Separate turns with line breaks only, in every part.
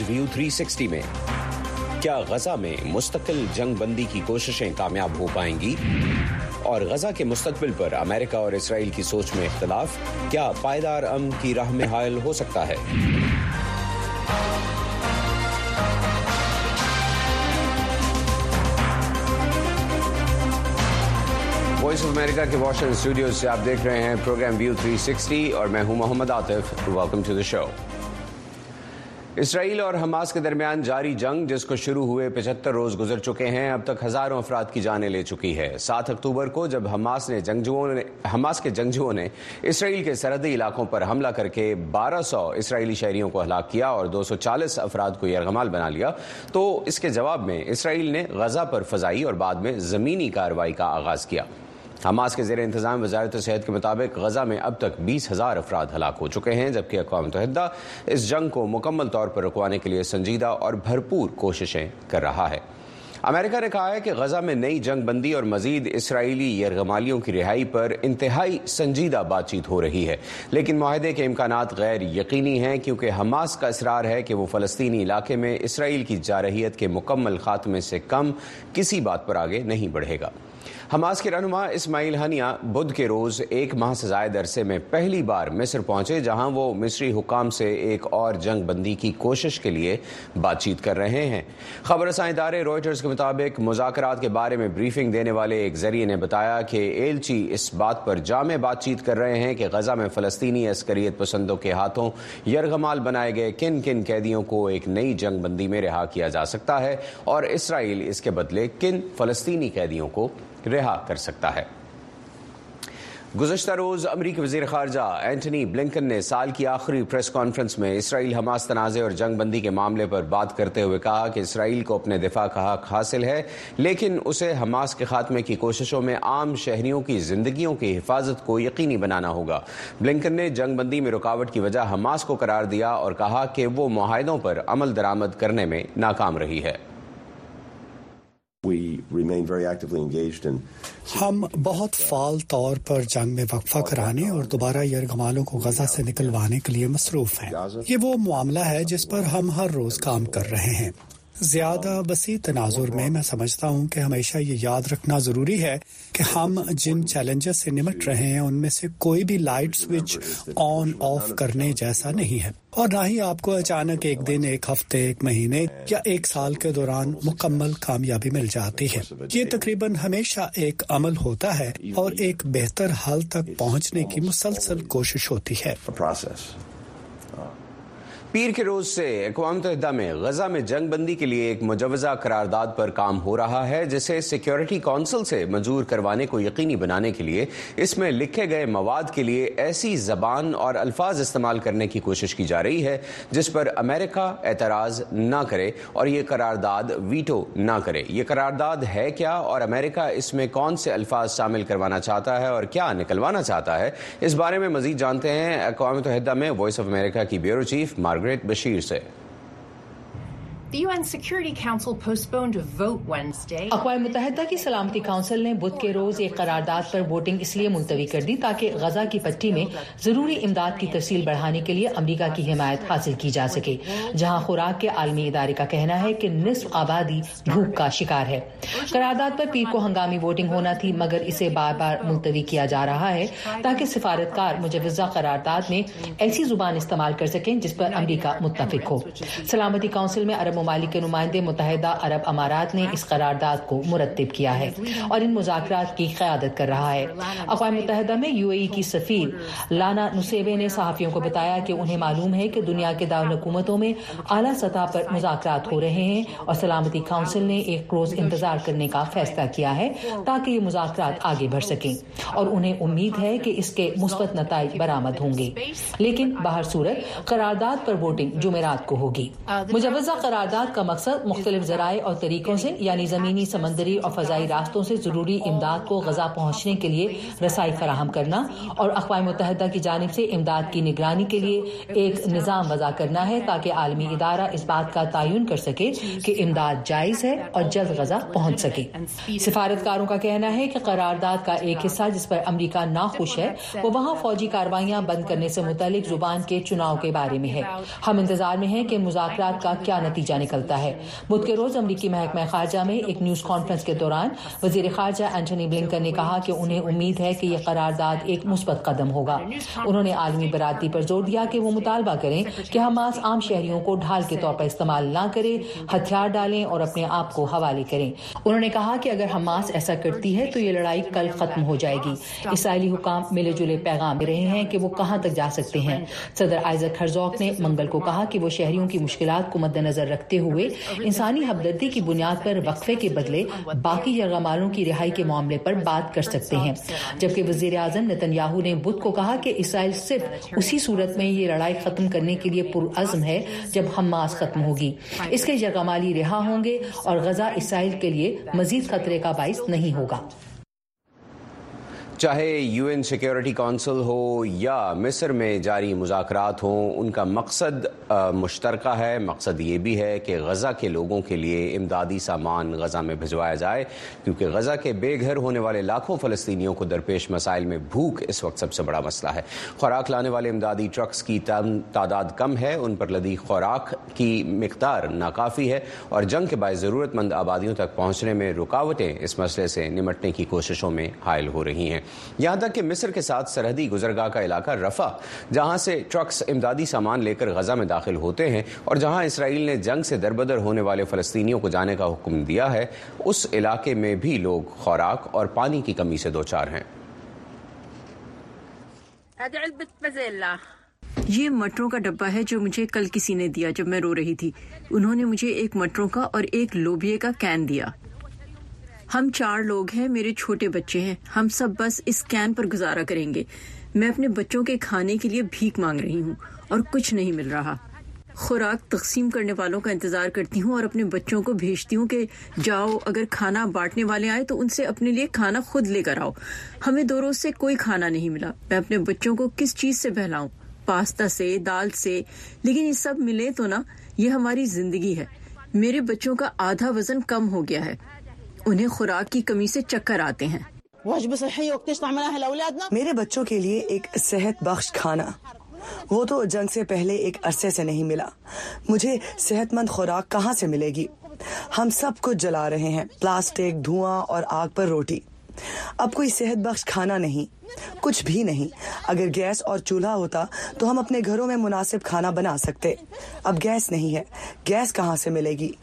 व्यू 360 में क्या गजा में मुस्तकिल जंग बंदी की कोशिशें कामयाब हो पाएंगी और गजा के मुस्तकबिल पर अमेरिका और इसराइल की सोच में इख्तलाफ क्या पायदार अमन की राह में हायल हो सकता है। वॉइस ऑफ अमेरिका के वॉशिंगटन स्टूडियो से आप देख रहे हैं प्रोग्राम व्यू 360 और मैं हूं Mohammad Atif. Welcome to the show. Israel और हमास के दरमियान जारी जंग जिसको शुरू हुए 75 रोज गुजर चुके हैं, अब तक हजारों अफराद की जानें ले चुकी है। 7 अक्टूबर को जब हमास के जंगजुओं ने इसराइल के सरहदी इलाकों पर हमला करके 1200 इसराइली शहरियों को हलाक किया और 240 अफराद को यरगमाल बना लिया, तो इसके जवाब में इसराइल ने गजा पर फजाई और बाद में जमीनी कार्रवाई का आगाज किया। हमास के ज़ेर इंतज़ाम वज़ारत सेहत के मुताबिक गजा में अब तक 20,000 अफराद हलाक हो चुके हैं, जबकि अक़वाम मुत्तहिदा इस जंग को मुकम्मल तौर पर रुकवाने के लिए संजीदा और भरपूर कोशिशें कर रहा है। अमेरिका ने कहा है कि गजा में नई जंग बंदी और मजीद इसराइली यरगमालियों की रिहाई पर इंतहाई संजीदा बातचीत हो रही है, लेकिन मुआहदे के इम्कानात गैर यकीनी हैं क्योंकि हमास का इसरार है कि वो फ़लस्तीनी इलाके में इसराइल की जारहियत के मुकम्मल खात्मे से कम किसी बात पर आगे नहीं बढ़ेगा। हमास के रहनुमा इस्माइल हनिया बुध के रोज 1 माह से ज़ायद अरसे में पहली बार मिस्र पहुंचे, जहां वो मिस्री हुकाम से एक और जंग बंदी की कोशिश के लिए बातचीत कर रहे हैं। खबर रसां इदारे रॉयटर्स के मुताबिक मुज़ाकरात के बारे में ब्रीफिंग देने वाले एक जरिए ने बताया कि एलची इस बात पर जामे बातचीत कर रहे हैं कि गजा में फ़लस्तीनी अस्करियत पसंदों के हाथों यरगमाल बनाए गए किन किन कैदियों को एक नई जंग बंदी में रिहा किया जा सकता है और इसराइल इसके बदले किन फ़लस्तीनी कैदियों को रिहा कर सकता है। गुज़श्ता रोज़ अमरीकी वज़ीर ख़ारजा एंटनी ब्लिंकन ने साल की आखिरी प्रेस कॉन्फ्रेंस में इसराइल हमास तनाज़े और जंग बंदी के मामले पर बात करते हुए कहा कि इसराइल को अपने दिफा का हक हासिल है, लेकिन उसे हमास के खात्मे की कोशिशों में आम शहरियों की जिंदगियों की हिफाजत को यकीनी बनाना होगा। ब्लिंकन ने जंग बंदी में रुकावट की वजह हमास को करार दिया और कहा कि वो मुआहदों पर अमल दरामद करने में नाकाम रही है।
हम बहुत फाल तौर पर जंग में वक्फा कराने और दोबारा यरगमालों को गजा से निकलवाने के लिए मसरूफ हैं। ये वो मामला है जिस पर हम हर रोज काम कर रहे हैं। ज्यादा वसी तनाजुर में मैं समझता हूँ कि हमेशा ये याद रखना जरूरी है कि हम जिन चैलेंजेस से निमट रहे हैं उनमें से कोई भी लाइट स्विच ऑन ऑफ करने जैसा नहीं है, और ना ही आपको अचानक एक दिन, एक हफ्ते, एक महीने या एक साल के दौरान मुकम्मल कामयाबी मिल जाती है। ये तकरीबन हमेशा एक अमल होता है और एक बेहतर हल तक पहुँचने की मुसलसल कोशिश होती है।
पीर के रोज से अक़वाम मुत्तहिदा में गजा में जंग बंदी के लिए एक मुजवज़ा करारदाद पर काम हो रहा है, जिसे सिक्योरिटी काउंसिल से मंजूर करवाने को यकीनी बनाने के लिए इसमें लिखे गए मवाद के लिए ऐसी जबान और अल्फाज इस्तेमाल करने की कोशिश की जा रही है जिस पर अमेरिका एतराज़ ना करे और ये करारदाद वीटो ना करे। ये करारदाद है क्या और अमेरिका इसमें कौन से अल्फाज शामिल करवाना चाहता है और क्या निकलवाना चाहता है, इस बारे में मजीद जानते हैं अक़वाम मुत्तहिदा में वॉइस ऑफ अमेरिका की ब्यूरो चीफ मार्गरेट बशीर से।
The UN Security Council postponed a vote Wednesday.
अक़वाम मुत्तहिदा की सलामती काउंसिल ने बुध के रोज एक करारदाद पर वोटिंग इसलिए मुलतवी कर दी ताकि गजा की पट्टी में जरूरी इमदाद की तरसील बढ़ाने के लिए अमरीका की हिमायत हासिल की जा सके, जहां खुराक के आलमी इदारे का कहना है कि निस्फ आबादी भूख का शिकार है। करारदाद पर पीर को हंगामी वोटिंग होना थी, मगर इसे बार बार मुलतवी किया जा रहा है ताकि सिफारतकार मुजवज़ा करारदाद में ऐसी जुबान इस्तेमाल कर सकें जिस पर अमरीका मुत्तफिक हो। सलामती काउंसिल में अरब ममालिक के नुमाइंदे मुत्तहिदा अरब अमारात ने इस करारदाद को मुरत्तिब किया है और इन मुज़ाकरात की क़यादत कर रहा है। अक़वाम मुत्तहिदा में यूएई की सफ़ीर लाना नुसेबे ने सहाफ़ियों को बताया कि उन्हें मालूम है कि दुनिया के दारुल हुकूमतों में आला सतह पर मुज़ाकरात हो रहे हैं और सलामती काउंसिल ने एक रोज़ इंतजार करने का फैसला किया है ताकि ये मुज़ाकरात आगे बढ़ सकें, और उन्हें उम्मीद है कि इसके मुस्बत नताइज बरामद होंगे। लेकिन बाहर सूरत करारदाद पर वोटिंग जुमेरात को होगी। मुजवज़ा करार قرارداد کا مقصد مختلف ذرائع اور طریقوں سے یعنی زمینی، سمندری اور فضائی راستوں سے ضروری امداد کو غزہ پہنچنے کے لیے رسائی فراہم کرنا اور اقوام متحدہ کی جانب سے امداد کی نگرانی کے لیے ایک نظام وضع کرنا ہے تاکہ عالمی ادارہ اس بات کا تعین کر سکے کہ امداد جائز ہے اور جلد غزہ پہنچ سکے۔ سفارتکاروں کا کہنا ہے کہ قرارداد کا ایک حصہ جس پر امریکہ ناخوش ہے وہ وہاں فوجی کارروائیاں بند کرنے سے متعلق زبان کے چناؤ کے بارے میں ہے۔ ہم انتظار میں ہیں کہ مذاکرات کا کیا نتیجہ نکلتا ہے۔ بدھ کے روز امریکی محکمہ خارجہ میں ایک نیوز کانفرنس کے دوران وزیر خارجہ اینٹونی بلنکن نے کہا کہ انہیں امید ہے کہ یہ قرارداد ایک مثبت قدم ہوگا۔ انہوں نے عالمی برادری پر زور دیا کہ وہ مطالبہ کریں کہ حماس عام شہریوں کو ڈھال کے طور پر استعمال نہ کرے، ہتھیار ڈالیں اور اپنے آپ کو حوالے کریں۔ انہوں نے کہا کہ اگر حماس ایسا کرتی ہے تو یہ لڑائی کل ختم ہو جائے گی۔ اسرائیلی حکام ملے جلے پیغام دے رہے ہیں کہ وہ کہاں تک جا سکتے ہیں۔ صدر آئزک ہرزوگ نے منگل کو کہا کہ وہ شہریوں کی مشکلات کو مد نظر رکھتے ہوئے انسانی ہمدردی کی بنیاد پر وقفے کے بدلے باقی یرغمالوں کی رہائی کے معاملے پر بات کر سکتے ہیں، جبکہ وزیر اعظم نتن یاہو نے بدھ کو کہا کہ اسرائیل صرف اسی صورت میں یہ لڑائی ختم کرنے کے لیے پرعزم ہے جب حماس ختم ہوگی، اس کے یرغمالی رہا ہوں گے اور غزہ اسرائیل کے لیے مزید خطرے کا باعث نہیں ہوگا۔
چاہے UN سیکیورٹی کونسل ہو یا مصر میں جاری مذاکرات ہوں، ان کا مقصد مشترکہ ہے۔ مقصد یہ بھی ہے کہ غزہ کے لوگوں کے لیے امدادی سامان غزہ میں بھجوایا جائے، کیونکہ غزہ کے بے گھر ہونے والے لاکھوں فلسطینیوں کو درپیش مسائل میں بھوک اس وقت سب سے بڑا مسئلہ ہے۔ خوراک لانے والے امدادی ٹرکس کی تعداد کم ہے، ان پر لدی خوراک کی مقدار ناکافی ہے اور جنگ کے باعث ضرورت مند آبادیوں تک پہنچنے میں رکاوٹیں اس مسئلے سے نمٹنے کی کوششوں میں حائل ہو رہی ہیں، یہاں تک کہ مصر کے ساتھ سرحدی گزرگاہ کا علاقہ رفح، جہاں سے ٹرکس امدادی سامان لے کر غزہ میں داخل ہوتے ہیں اور جہاں اسرائیل نے جنگ سے دربدر ہونے والے فلسطینیوں کو جانے کا حکم دیا ہے، اس علاقے میں بھی لوگ خوراک اور پانی کی کمی سے دوچار ہیں۔
یہ مٹروں کا ڈبہ ہے جو مجھے کل کسی نے دیا جب میں رو رہی تھی۔ انہوں نے مجھے ایک مٹروں کا اور ایک لوبیے کا کین دیا۔ ہم 4 لوگ ہیں، میرے چھوٹے بچے ہیں، ہم سب بس اس کین پر گزارا کریں گے۔ میں اپنے بچوں کے کھانے کے لیے بھیک مانگ رہی ہوں اور کچھ نہیں مل رہا۔ خوراک تقسیم کرنے والوں کا انتظار کرتی ہوں اور اپنے بچوں کو بھیجتی ہوں کہ جاؤ، اگر کھانا بانٹنے والے آئے تو ان سے اپنے لیے کھانا خود لے کر آؤ۔ ہمیں 2 روز سے کوئی کھانا نہیں ملا۔ میں اپنے بچوں کو کس چیز سے بہلاؤں؟ پاستا سے، دال سے، لیکن یہ سب ملے تو نا، یہ ہماری زندگی ہے۔ میرے بچوں کا آدھا وزن کم ہو گیا ہے، انہیں خوراک کی کمی سے چکر آتے ہیں۔
میرے بچوں کے لیے ایک صحت بخش کھانا، وہ تو جنگ سے پہلے ایک عرصے سے نہیں ملا۔ مجھے صحت مند خوراک کہاں سے ملے گی؟ ہم سب کچھ جلا رہے ہیں، پلاسٹک، دھواں اور آگ پر روٹی۔ اب کوئی صحت بخش کھانا نہیں، کچھ بھی نہیں۔ اگر گیس اور چولہا ہوتا تو ہم اپنے گھروں میں مناسب کھانا بنا سکتے۔ اب گیس نہیں ہے، گیس کہاں سے ملے گی؟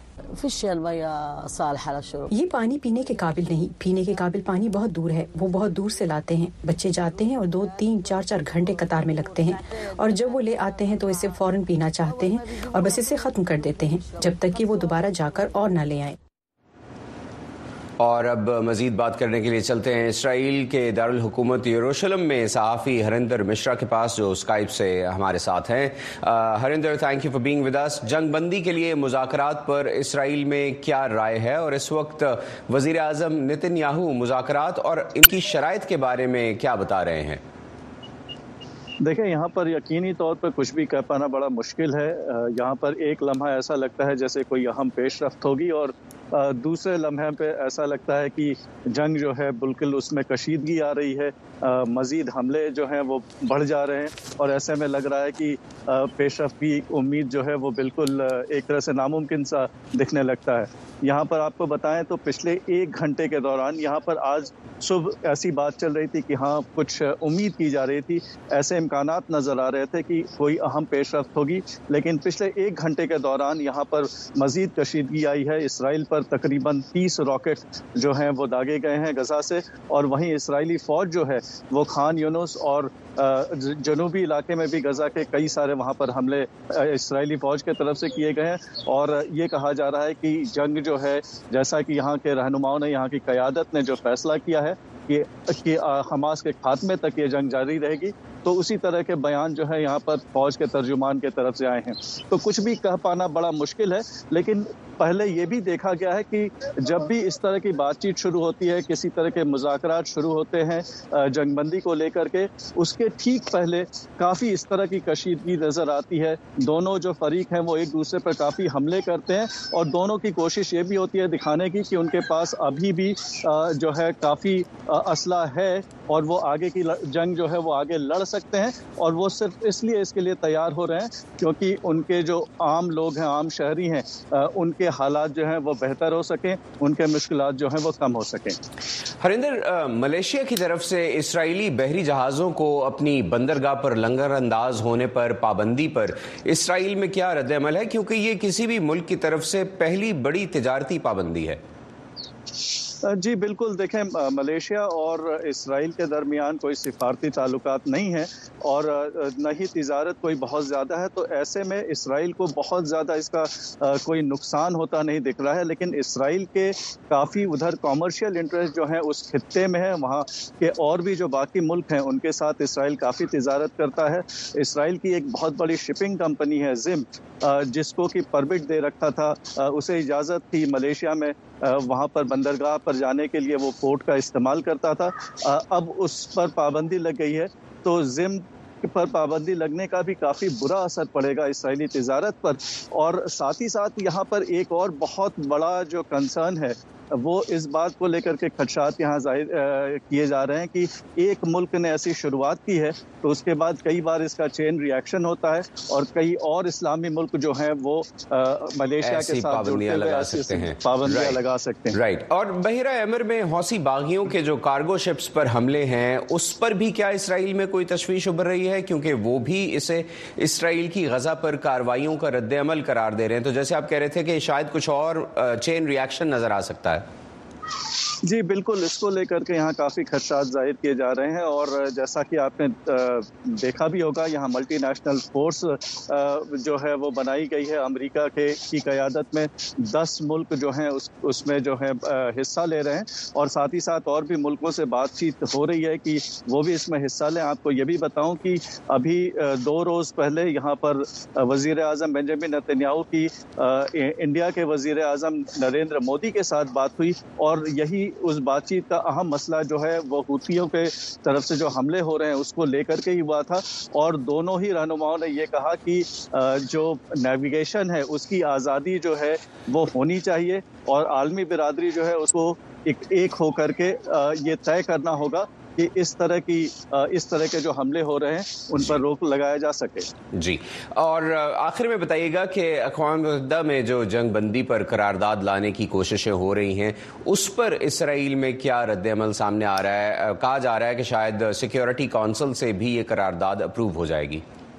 یہ پانی پینے کے قابل نہیں، پینے کے قابل پانی بہت دور ہے، وہ بہت دور سے لاتے ہیں۔ بچے جاتے ہیں اور 2، 3، 4 گھنٹے قطار میں لگتے ہیں، اور جب وہ لے آتے ہیں تو اسے فوراً پینا چاہتے ہیں اور بس اسے ختم کر دیتے ہیں جب تک کہ وہ دوبارہ جا کر اور نہ لے آئیں۔
اور اب مزید بات کرنے کے لیے چلتے ہیں اسرائیل کے دارالحکومت یروشلم میں صحافی ہریندر مشرا کے پاس، جو اسکائپ سے ہمارے ساتھ ہیں۔ ہریندر، تھینک یو فار بینگ ود اس۔ جنگ بندی کے لیے مذاکرات پر اسرائیل میں کیا رائے ہے، اور اس وقت وزیر اعظم نتن یاہو مذاکرات اور ان کی شرائط کے بارے میں کیا بتا رہے ہیں؟
دیکھیں، یہاں پر یقینی طور پر کچھ بھی کہہ پانا بڑا مشکل ہے۔ یہاں پر ایک لمحہ ایسا لگتا ہے جیسے کوئی اہم پیش رفت ہوگی، اور دوسرے لمحے پہ ایسا لگتا ہے کہ جنگ جو ہے بالکل اس میں کشیدگی آ رہی ہے، مزید حملے جو ہیں وہ بڑھ جا رہے ہیں، اور ایسے میں لگ رہا ہے کہ پیش رفت کی امید جو ہے وہ بالکل ایک طرح سے ناممکن سا دکھنے لگتا ہے۔ یہاں پر آپ کو بتائیں تو پچھلے 1 گھنٹے کے دوران یہاں پر آج صبح ایسی بات چل رہی تھی کہ ہاں کچھ امید کی جا رہی تھی، ایسے امکانات نظر آ رہے تھے کہ کوئی اہم پیش رفت ہوگی، لیکن پچھلے 1 گھنٹے کے دوران یہاں پر مزید کشیدگی آئی ہے۔ اسرائیل پر تقریباً 30 راکٹ جو ہیں وہ داغے گئے ہیں غزہ سے، اور وہیں اسرائیلی فوج جو ہے وہ خان یونس اور جنوبی علاقے میں بھی غزہ کے کئی سارے وہاں پر حملے اسرائیلی فوج کے طرف سے کیے گئے ہیں، اور یہ کہا جا رہا ہے کہ جنگ جو ہے، جیسا کہ یہاں کے رہنماؤں نے، یہاں کی قیادت نے جو فیصلہ کیا ہے کہ حماس کے خاتمے تک یہ جنگ جاری رہے گی، تو اسی طرح کے بیان جو ہے یہاں پر فوج کے ترجمان کی طرف سے آئے ہیں. تو کچھ بھی کہہ پانا بڑا مشکل ہے، لیکن پہلے یہ بھی دیکھا گیا ہے کہ جب بھی اس طرح کی بات چیت شروع ہوتی ہے، کسی طرح کے مذاکرات شروع ہوتے ہیں جنگ بندی کو لے کر کے، اس کے ٹھیک پہلے کافی اس طرح کی کشیدگی نظر آتی ہے. دونوں جو فریق ہیں وہ ایک دوسرے پر کافی حملے کرتے ہیں، اور دونوں کی کوشش یہ بھی ہوتی ہے دکھانے کی کہ ان کے پاس ابھی بھی جو ہے کافی اسلحہ ہے اور وہ آگے کی جنگ جو ہے وہ آگے لڑ سکتے ہیں. اور وہ صرف اس لیے اس کے لیے تیار ہو رہے ہیں کیونکہ ان کے جو عام لوگ ہیں، عام شہری ہیں، ان کے حالات جو ہیں وہ بہتر ہو سکیں، ان کے مشکلات جو ہیں وہ کم ہو سکیں.
ہریندر، ملیشیا کی طرف سے اسرائیلی بحری جہازوں کو اپنی بندرگاہ پر لنگر انداز ہونے پر پابندی پر اسرائیل میں کیا رد عمل ہے؟ کیونکہ یہ کسی بھی ملک کی طرف سے پہلی بڑی تجارتی پابندی ہے.
جی بالکل، دیکھیں ملیشیا اور اسرائیل کے درمیان کوئی سفارتی تعلقات نہیں ہیں اور نہ ہی تجارت کوئی بہت زیادہ ہے، تو ایسے میں اسرائیل کو بہت زیادہ اس کا کوئی نقصان ہوتا نہیں دکھ رہا ہے. لیکن اسرائیل کے کافی ادھر کامرشل انٹرسٹ جو ہیں اس خطے میں ہے، وہاں کے اور بھی جو باقی ملک ہیں ان کے ساتھ اسرائیل کافی تجارت کرتا ہے. اسرائیل کی ایک بہت بڑی شپنگ کمپنی ہے زم، جس کو کہ پرمٹ دے رکھا تھا، اسے اجازت تھی ملیشیا میں وہاں پر بندرگاہ پر جانے کے لیے، وہ پورٹ کا استعمال کرتا تھا. اب اس پر پابندی لگ گئی ہے، تو زم پر پابندی لگنے کا بھی کافی برا اثر پڑے گا اسرائیلی تجارت پر. اور ساتھ ہی ساتھ یہاں پر ایک اور بہت بڑا جو کنسرن ہے وہ اس بات کو لے کر کے خدشات یہاں ظاہر کیے جا رہے ہیں کہ ایک ملک نے ایسی شروعات کی ہے تو اس کے بعد کئی بار اس کا چین ری ایکشن ہوتا ہے، اور کئی اور اسلامی ملک جو ہیں وہ ملیشیا کے ساتھ
پابندیاں لگا سکتے ہیں. رائٹ. اور بحیرہ ایمر میں حوثی باغیوں کے جو کارگو شپس پر حملے ہیں اس پر بھی کیا اسرائیل میں کوئی تشویش ابھر رہی ہے؟ کیونکہ وہ بھی اسے اسرائیل کی غزہ پر کارروائیوں کا رد عمل قرار دے رہے ہیں. تو جیسے آپ کہہ رہے تھے کہ شاید کچھ اور چین ری ایکشن نظر آ سکتا ہے.
جی بالکل، اس کو لے کر کے یہاں کافی خدشات ظاہر کیے جا رہے ہیں. اور جیسا کہ آپ نے دیکھا بھی ہوگا، یہاں ملٹی نیشنل فورس جو ہے وہ بنائی گئی ہے امریکہ کی قیادت میں. 10 ملک جو ہیں اس میں جو ہے حصہ لے رہے ہیں، اور ساتھ ہی ساتھ اور بھی ملکوں سے بات چیت ہو رہی ہے کہ وہ بھی اس میں حصہ لیں. آپ کو یہ بھی بتاؤں کہ ابھی 2 روز پہلے یہاں پر وزیر اعظم بنجامن نیتن یاہو کی انڈیا کے وزیر اعظم نریندر مودی کے ساتھ بات ہوئی، اور یہی اس بات چیت کا اہم مسئلہ جو ہے وہ حوثیوں کے طرف سے جو حملے ہو رہے ہیں اس کو لے کر کے ہی ہوا تھا. اور دونوں ہی رہنماؤں نے یہ کہا کہ جو نیویگیشن ہے اس کی آزادی جو ہے وہ ہونی چاہیے، اور عالمی برادری جو ہے اس کو ایک ہو کر کے یہ طے کرنا ہوگا کہ اس طرح کے جو حملے ہو رہے ہیں ان پر روک لگایا جا سکے.
جی، اور آخر میں بتائیے گا کہ اقوام متحدہ میں جو جنگ بندی پر قرارداد لانے کی کوششیں ہو رہی ہیں اس پر اسرائیل میں کیا رد عمل سامنے آ رہا ہے؟ کہا جا رہا ہے کہ شاید سیکیورٹی کونسل سے بھی یہ قرارداد اپروو ہو جائے گی.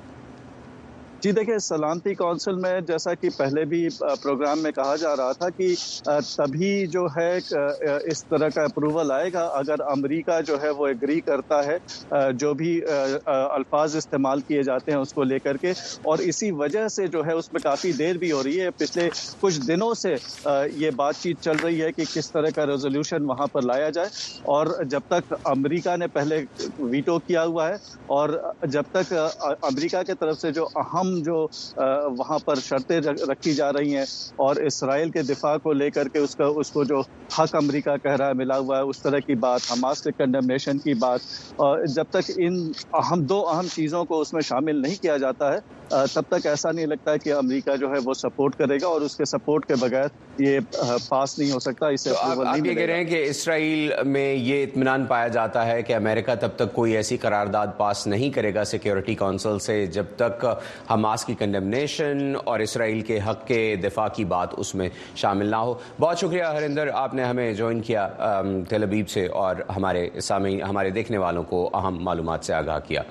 جی دیکھیں، سلامتی کونسل میں جیسا کہ پہلے بھی پروگرام میں کہا جا رہا تھا کہ تبھی جو ہے اس طرح کا اپروول آئے گا اگر امریکہ جو ہے وہ ایگری کرتا ہے جو بھی الفاظ استعمال کیے جاتے ہیں اس کو لے کر کے. اور اسی وجہ سے جو ہے اس میں کافی دیر بھی ہو رہی ہے. پچھلے کچھ دنوں سے یہ بات چیت چل رہی ہے کہ کس طرح کا ریزولوشن وہاں پر لایا جائے. اور جب تک امریکہ نے پہلے ویٹو کیا ہوا ہے، اور جب تک امریکہ کی طرف سے جو اہم جو وہاں پر شرطیں رکھی جا رہی ہیں اور اسرائیل کے دفاع کو لے کر کے اس کو جو حق امریکہ کہہ رہا ہے ملا ہوا ہے، اس طرح کی بات، حماس کے کنڈمنیشن کی بات، جب تک ان دو اہم چیزوں کو اس میں شامل نہیں کیا جاتا ہے تب تک ایسا نہیں لگتا ہے کہ امریکہ جو ہے وہ سپورٹ کرے گا، اور اس کے سپورٹ کے بغیر یہ پاس نہیں ہو سکتا. اسے
آپ یہ کہہ رہے ہیں کہ اسرائیل میں یہ اطمینان پایا جاتا ہے کہ امریکہ تب تک کوئی ایسی قرارداد پاس نہیں کرے گا سیکیورٹی کونسل سے جب تک حماس کی کنڈمنیشن اور اسرائیل کے حق کے دفاع کی بات اس میں شامل نہ ہو. بہت شکریہ ہریندر، آپ نے ہمیں جوائن کیا تل ابیب سے اور ہمارے دیکھنے والوں کو اہم معلومات سے آگاہ کیا.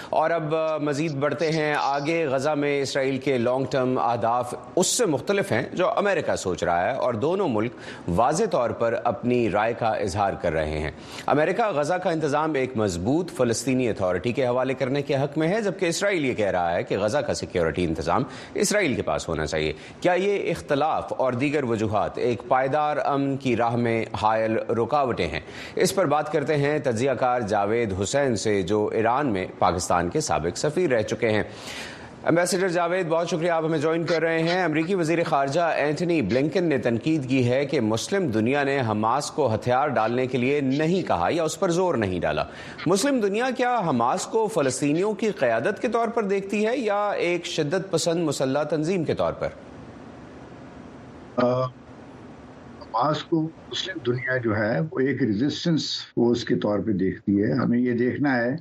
اور اب مزید بڑھتے ہیں آگے. غزہ میں اسرائیل کے لانگ ٹرم اہداف اس سے مختلف ہیں جو امریکہ سوچ رہا ہے اور دونوں ملک واضح طور پر اپنی رائے کا اظہار کر رہے ہیں. امریکہ غزہ کا انتظام ایک مضبوط فلسطینی اتھارٹی کے حوالے کرنے کے حق میں ہے، جبکہ اسرائیل یہ کہہ رہا ہے کہ غزہ کا سیکیورٹی انتظام اسرائیل کے پاس ہونا چاہیے. کیا یہ اختلاف اور دیگر وجوہات ایک پائیدار امن کی راہ میں حائل رکاوٹیں ہیں؟ اس پر بات کرتے ہیں تجزیہ کار جاوید حسین سے، جو ایران میں پاکستان کے سابق سفیر رہ چکے ہیں. ایمبیسڈر جاوید، بہت شکریہ آپ ہمیں جوائن کر رہے ہیں. امریکی وزیر خارجہ اینٹونی بلنکن نے تنقید کی ہے کہ مسلم دنیا نے حماس کو ہتھیار ڈالنے کے لیے نہیں کہا یا اس پر زور نہیں ڈالا. مسلم دنیا کیا حماس کو فلسطینیوں کی قیادت کے طور پر دیکھتی ہے یا ایک شدت پسند مسلح تنظیم کے طور پر؟
حماس کو مسلم دنیا جو ہے وہ ایک ریزسٹنس فورس کے طور پہ دیکھتی ہے. ہمیں یہ دیکھنا ہے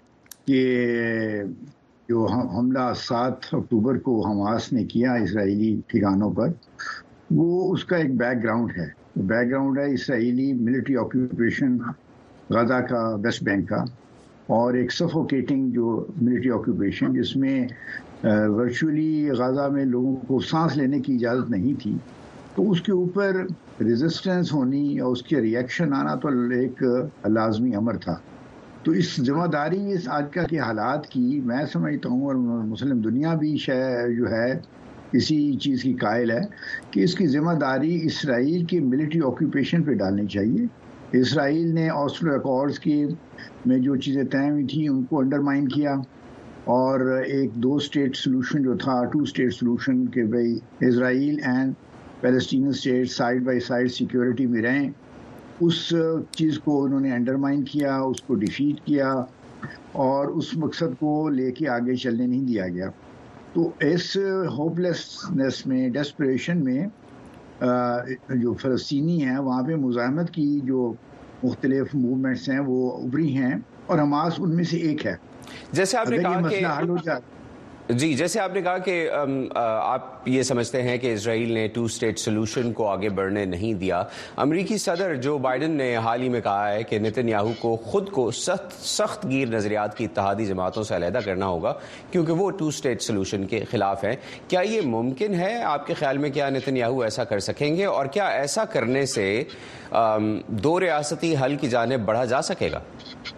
کہ جو حملہ 7 اکتوبر کو حماس نے کیا اسرائیلی ٹھکانوں پر، وہ اس کا ایک بیک گراؤنڈ ہے. بیک گراؤنڈ ہے اسرائیلی ملٹری آکیوپیشن غزہ کا، ویسٹ بینک کا، اور ایک سفوکیٹنگ جو ملٹری آکیوپیشن جس میں ورچولی غزہ میں لوگوں کو سانس لینے کی اجازت نہیں تھی. تو اس کے اوپر ریزسٹنس ہونی اور اس کے ریئیکشن آنا تو ایک لازمی امر تھا. تو اس ذمہ داری اس آج کل کے حالات کی میں سمجھتا ہوں، اور مسلم دنیا بھی جو ہے اسی چیز کی قائل ہے کہ اس کی ذمہ داری اسرائیل کی ملٹری آکیوپیشن پہ ڈالنی چاہیے. اسرائیل نے آسلو ایکارڈز کی میں جو چیزیں طے ہوئی تھیں ان کو انڈرمائن کیا، اور ایک 2 اسٹیٹ سلوشن جو تھا، 2 اسٹیٹ سلوشن کہ بھائی اسرائیل اینڈ پیلسٹینین اسٹیٹ سائڈ بائی سائڈ سیکیورٹی میں رہیں، اس چیز کو انہوں نے انڈرمائن کیا، اس کو ڈیفیٹ کیا، اور اس مقصد کو لے کے آگے چلنے نہیں دیا گیا. تو اس ہوپ لیسنس میں، ڈیسپریشن میں جو فلسطینی ہیں وہاں پہ مزاحمت کی جو مختلف موومنٹس ہیں وہ ابھری ہیں، اور حماس ان میں سے ایک ہے.
جیسے آپ نے کہا کہ
حل ہو جائے،
جیسے آپ نے کہا کہ آپ یہ سمجھتے ہیں کہ اسرائیل نے 2 اسٹیٹ سلوشن کو آگے بڑھنے نہیں دیا. امریکی صدر جو بائیڈن نے حال ہی میں کہا ہے کہ نتن یاہو کو خود کو سخت گیر نظریات کی اتحادی جماعتوں سے علیحدہ کرنا ہوگا کیونکہ وہ 2 اسٹیٹ سلوشن کے خلاف ہیں. کیا یہ ممکن ہے آپ کے خیال میں؟ کیا نتن یاہو ایسا کر سکیں گے، اور کیا ایسا کرنے سے 2 ریاستی حل کی جانب بڑھا جا سکے گا؟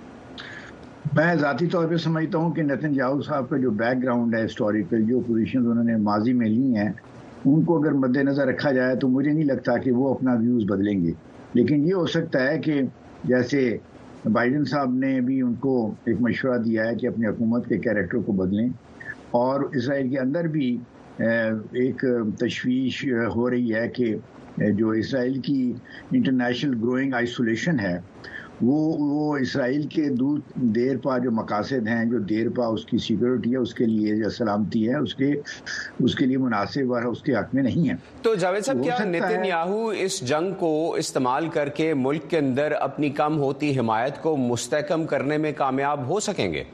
میں ذاتی طور پہ سمجھتا ہوں کہ نتن یاہو صاحب کا جو بیک گراؤنڈ ہے ہسٹوریکل، جو پوزیشنز انہوں نے ماضی میں لی ہیں، ان کو اگر مد نظر رکھا جائے تو مجھے نہیں لگتا کہ وہ اپنا ویوز بدلیں گے. لیکن یہ ہو سکتا ہے کہ جیسے بائیڈن صاحب نے بھی ان کو ایک مشورہ دیا ہے کہ اپنی حکومت کے کیریکٹر کو بدلیں، اور اسرائیل کے اندر بھی ایک تشویش ہو رہی ہے کہ جو اسرائیل کی انٹرنیشنل گروئنگ آئسولیشن ہے وہ اسرائیل کے دیر پا جو مقاصد ہیں، جو دیر پا اس کی سیکورٹی ہے، اس کے لیے جو سلامتی ہے، اس کے لیے مناسب اور اس کے حق میں نہیں ہے.
تو جاوید صاحب، کیا نتن یاہو اس جنگ کو استعمال کر کے ملک کے اندر اپنی کم ہوتی حمایت کو مستحکم کرنے میں کامیاب ہو سکیں گے؟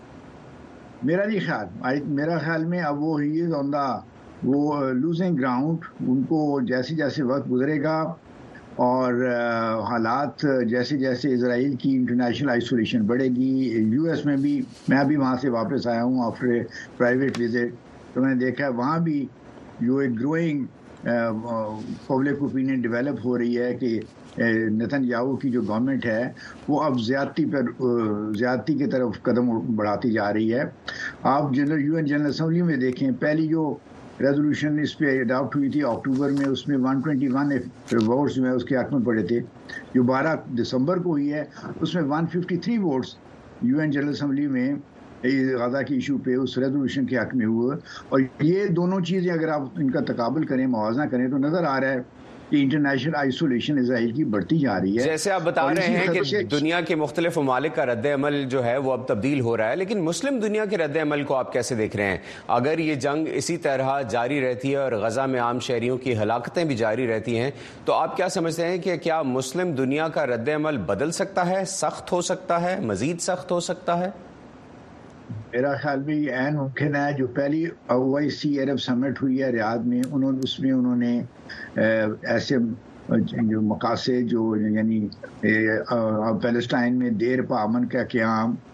میرا خیال میں اب وہ ہی از آن دا وہ لوزنگ گراؤنڈ. ان کو جیسے جیسے وقت گزرے گا اور حالات جیسے جیسے اسرائیل کی انٹرنیشنل آئسولیشن بڑھے گی، یو ایس میں بھی، میں ابھی وہاں سے واپس آیا ہوں آفٹر اے پرائیویٹ وزٹ، تو میں نے دیکھا وہاں بھی جو ایک گروئنگ پبلک اوپینین ڈیولپ ہو رہی ہے کہ نتن یاہو کی جو گورنمنٹ ہے وہ اب زیادتی کی طرف قدم بڑھاتی جا رہی ہے. آپ یو این جنرل اسمبلی میں دیکھیں، پہلی جو ریزولوشن اس پہ اڈاپٹ ہوئی تھی اکتوبر میں، اس میں 121 ووٹس جو ہے اس کے حق میں پڑے تھے. جو 12 دسمبر کو ہوئی ہے اس میں 153 ووٹس یو این جنرل اسمبلی میں غزہ کی ایشو پہ اس ریزولوشن کے حق میں ہوئے. اور یہ دونوں چیزیں اگر آپ ان کا تقابل کریں، موازنہ کریں، تو نظر آ رہا ہے کہ انٹرنیشنل آئسولیشن اسرائیل کی بڑھتی جا رہی ہے.
جیسے آپ بتا رہے ہیں کہ دنیا کے مختلف ممالک کا رد عمل جو ہے وہ اب تبدیل ہو رہا ہے، لیکن مسلم دنیا کے رد عمل کو آپ کیسے دیکھ رہے ہیں؟ اگر یہ جنگ اسی طرح جاری رہتی ہے اور غزہ میں عام شہریوں کی ہلاکتیں بھی جاری رہتی ہیں، تو آپ کیا سمجھتے ہیں کہ کیا مسلم دنیا کا رد عمل بدل سکتا ہے، سخت ہو سکتا ہے، مزید سخت ہو سکتا ہے؟
میرا خیال میں یہ عین ممکن ہے. جو پہلی OIC عرب سمٹ ہوئی ہے ریاض میں، انہوں نے ایسے جو مقاصد جو یعنی پیلسٹائن میں دیر پا امن کا قیام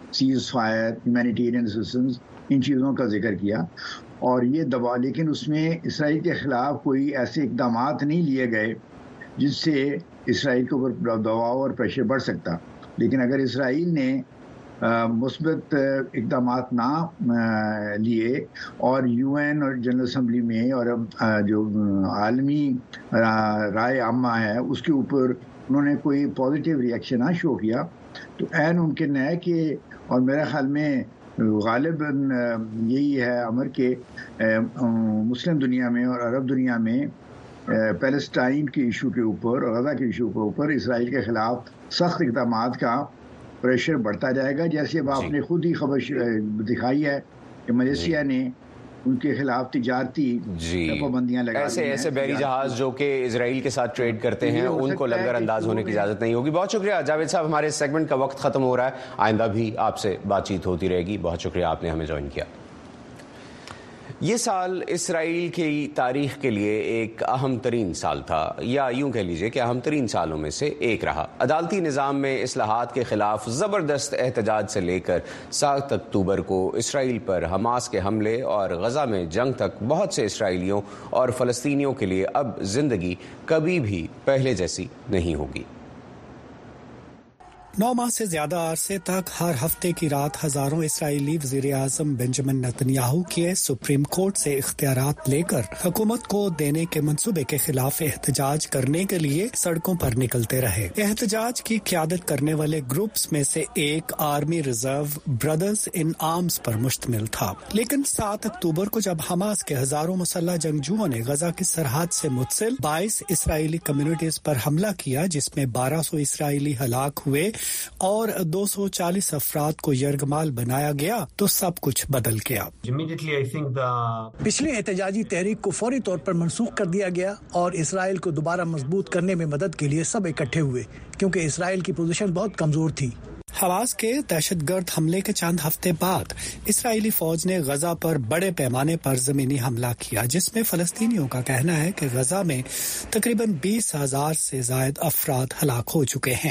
سیز فائر، ہیومینیٹیرین اسسٹنس، ان چیزوں کا ذکر کیا. اور یہ دباؤ، لیکن اس میں اسرائیل کے خلاف کوئی ایسے اقدامات نہیں لیے گئے جس سے اسرائیل کے اوپر دباؤ اور پریشر بڑھ سکتا. لیکن اگر اسرائیل نے مثبت اقدامات نہ لیے اور یو این اور جنرل اسمبلی میں اور جو عالمی رائے عامہ ہے اس کے اوپر انہوں نے کوئی پازیٹیو ریئیکشن نہ شو کیا، تو عین ممکن ہے کہ، اور میرے خیال میں غالباً یہی ہے امر کہ مسلم دنیا میں اور عرب دنیا میں پیلسٹائن کے ایشو کے اوپر اور غزہ کے ایشو کے اوپر اسرائیل کے خلاف سخت اقدامات کا پریشر بڑھتا جائے گا. جیسے اب آپ نے خود ہی خبر دکھائی ہے کہ ملیشیا نے ان کے خلاف تجارتی پابندیاں لگا دی ہیں.
ایسے بحری جہاز جو کہ اسرائیل کے ساتھ ٹریڈ کرتے ہیں ان کو لنگر انداز ہونے کی اجازت نہیں ہوگی. بہت شکریہ جاوید صاحب، ہمارے سیگمنٹ کا وقت ختم ہو رہا ہے، آئندہ بھی آپ سے بات چیت ہوتی رہے گی. بہت شکریہ آپ نے ہمیں جوائن کیا. یہ سال اسرائیل کی تاریخ کے لیے ایک اہم ترین سال تھا، یا یوں کہہ لیجئے کہ اہم ترین سالوں میں سے ایک رہا. عدالتی نظام میں اصلاحات کے خلاف زبردست احتجاج سے لے کر 7 اکتوبر کو اسرائیل پر حماس کے حملے اور غزہ میں جنگ تک بہت سے اسرائیلیوں اور فلسطینیوں کے لیے اب زندگی کبھی بھی پہلے جیسی نہیں ہوگی.
9 ماہ سے زیادہ عرصے تک ہر ہفتے کی رات ہزاروں اسرائیلی وزیر اعظم بنجامن نیتن یاہو کے سپریم کورٹ سے اختیارات لے کر حکومت کو دینے کے منصوبے کے خلاف احتجاج کرنے کے لیے سڑکوں پر نکلتے رہے. احتجاج کی قیادت کرنے والے گروپس میں سے ایک آرمی ریزرو برادرز ان آرمز پر مشتمل تھا. لیکن 7 اکتوبر کو جب حماس کے ہزاروں مسلح جنگجوؤں نے غزہ کی سرحد سے متصل 22 اسرائیلی کمیونٹیز پر حملہ کیا، جس میں 1200 اسرائیلی ہلاک ہوئے اور 240 افراد کو یرغمال بنایا گیا، تو سب کچھ بدل گیا.
پچھلی احتجاجی تحریک کو فوری طور پر منسوخ کر دیا گیا اور اسرائیل کو دوبارہ مضبوط کرنے میں مدد کے لیے سب اکٹھے ہوئے، کیونکہ اسرائیل کی پوزیشن بہت کمزور تھی.
حماس کے دہشت گرد حملے کے چند ہفتے بعد اسرائیلی فوج نے غزہ پر بڑے پیمانے پر زمینی حملہ کیا، جس میں فلسطینیوں کا کہنا ہے کہ غزہ میں تقریباً 20,000 سے زائد افراد ہلاک ہو چکے ہیں.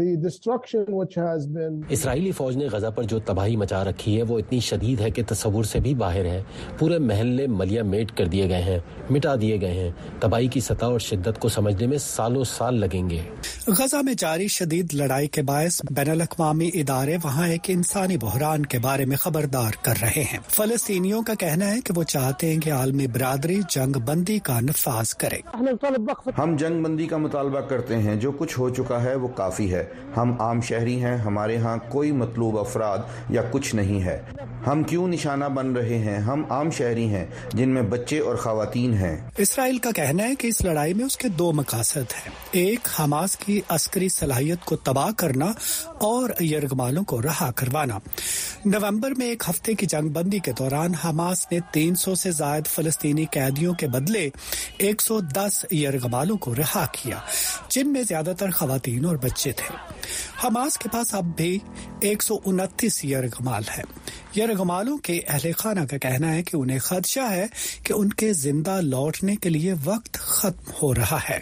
اسرائیلی فوج نے غزہ پر جو تباہی مچا رکھی ہے وہ اتنی شدید ہے کہ تصور سے بھی باہر ہے. پورے محلے ملیہ میٹ کر دیے گئے ہیں، مٹا دیے گئے ہیں. تباہی کی سطح اور شدت کو سمجھنے میں سالوں سال لگیں گے.
غزہ میں جاری شدید لڑائی کے باعث بین الاقوامی ادارے وہاں ایک انسانی بحران کے بارے میں خبردار کر رہے ہیں. فلسطینیوں کا کہنا ہے کہ وہ چاہتے ہیں کہ عالمی برادری جنگ بندی کا نفاذ کرے.
ہم جنگ بندی کا مطالبہ کرتے ہیں. جو کچھ ہو چکا ہے وہ کافی ہے. ہم عام شہری ہیں، ہمارے ہاں کوئی مطلوب افراد یا کچھ نہیں ہے. ہم کیوں نشانہ بن رہے ہیں؟ ہم عام شہری ہیں جن میں بچے اور خواتین ہیں.
اسرائیل کا کہنا ہے کہ اس لڑائی میں اس کے 2 مقاصد ہیں. ایک، حماس کی عسکری صلاحیت کو تباہ کرنا اور یرغمالوں کو رہا کروانا. نومبر میں ایک ہفتے کی جنگ بندی کے دوران حماس نے 300 سے زائد فلسطینی قیدیوں کے بدلے 110 یرغمالوں کو رہا کیا، جن میں زیادہ تر خواتین اور بچے تھے. حماس کے پاس اب بھی 129 یرغمال ہیں. یرغمالوں کے اہل خانہ کا کہنا ہے کہ انہیں خدشہ ہے کہ ان کے زندہ لوٹنے کے لیے وقت ختم ہو رہا ہے.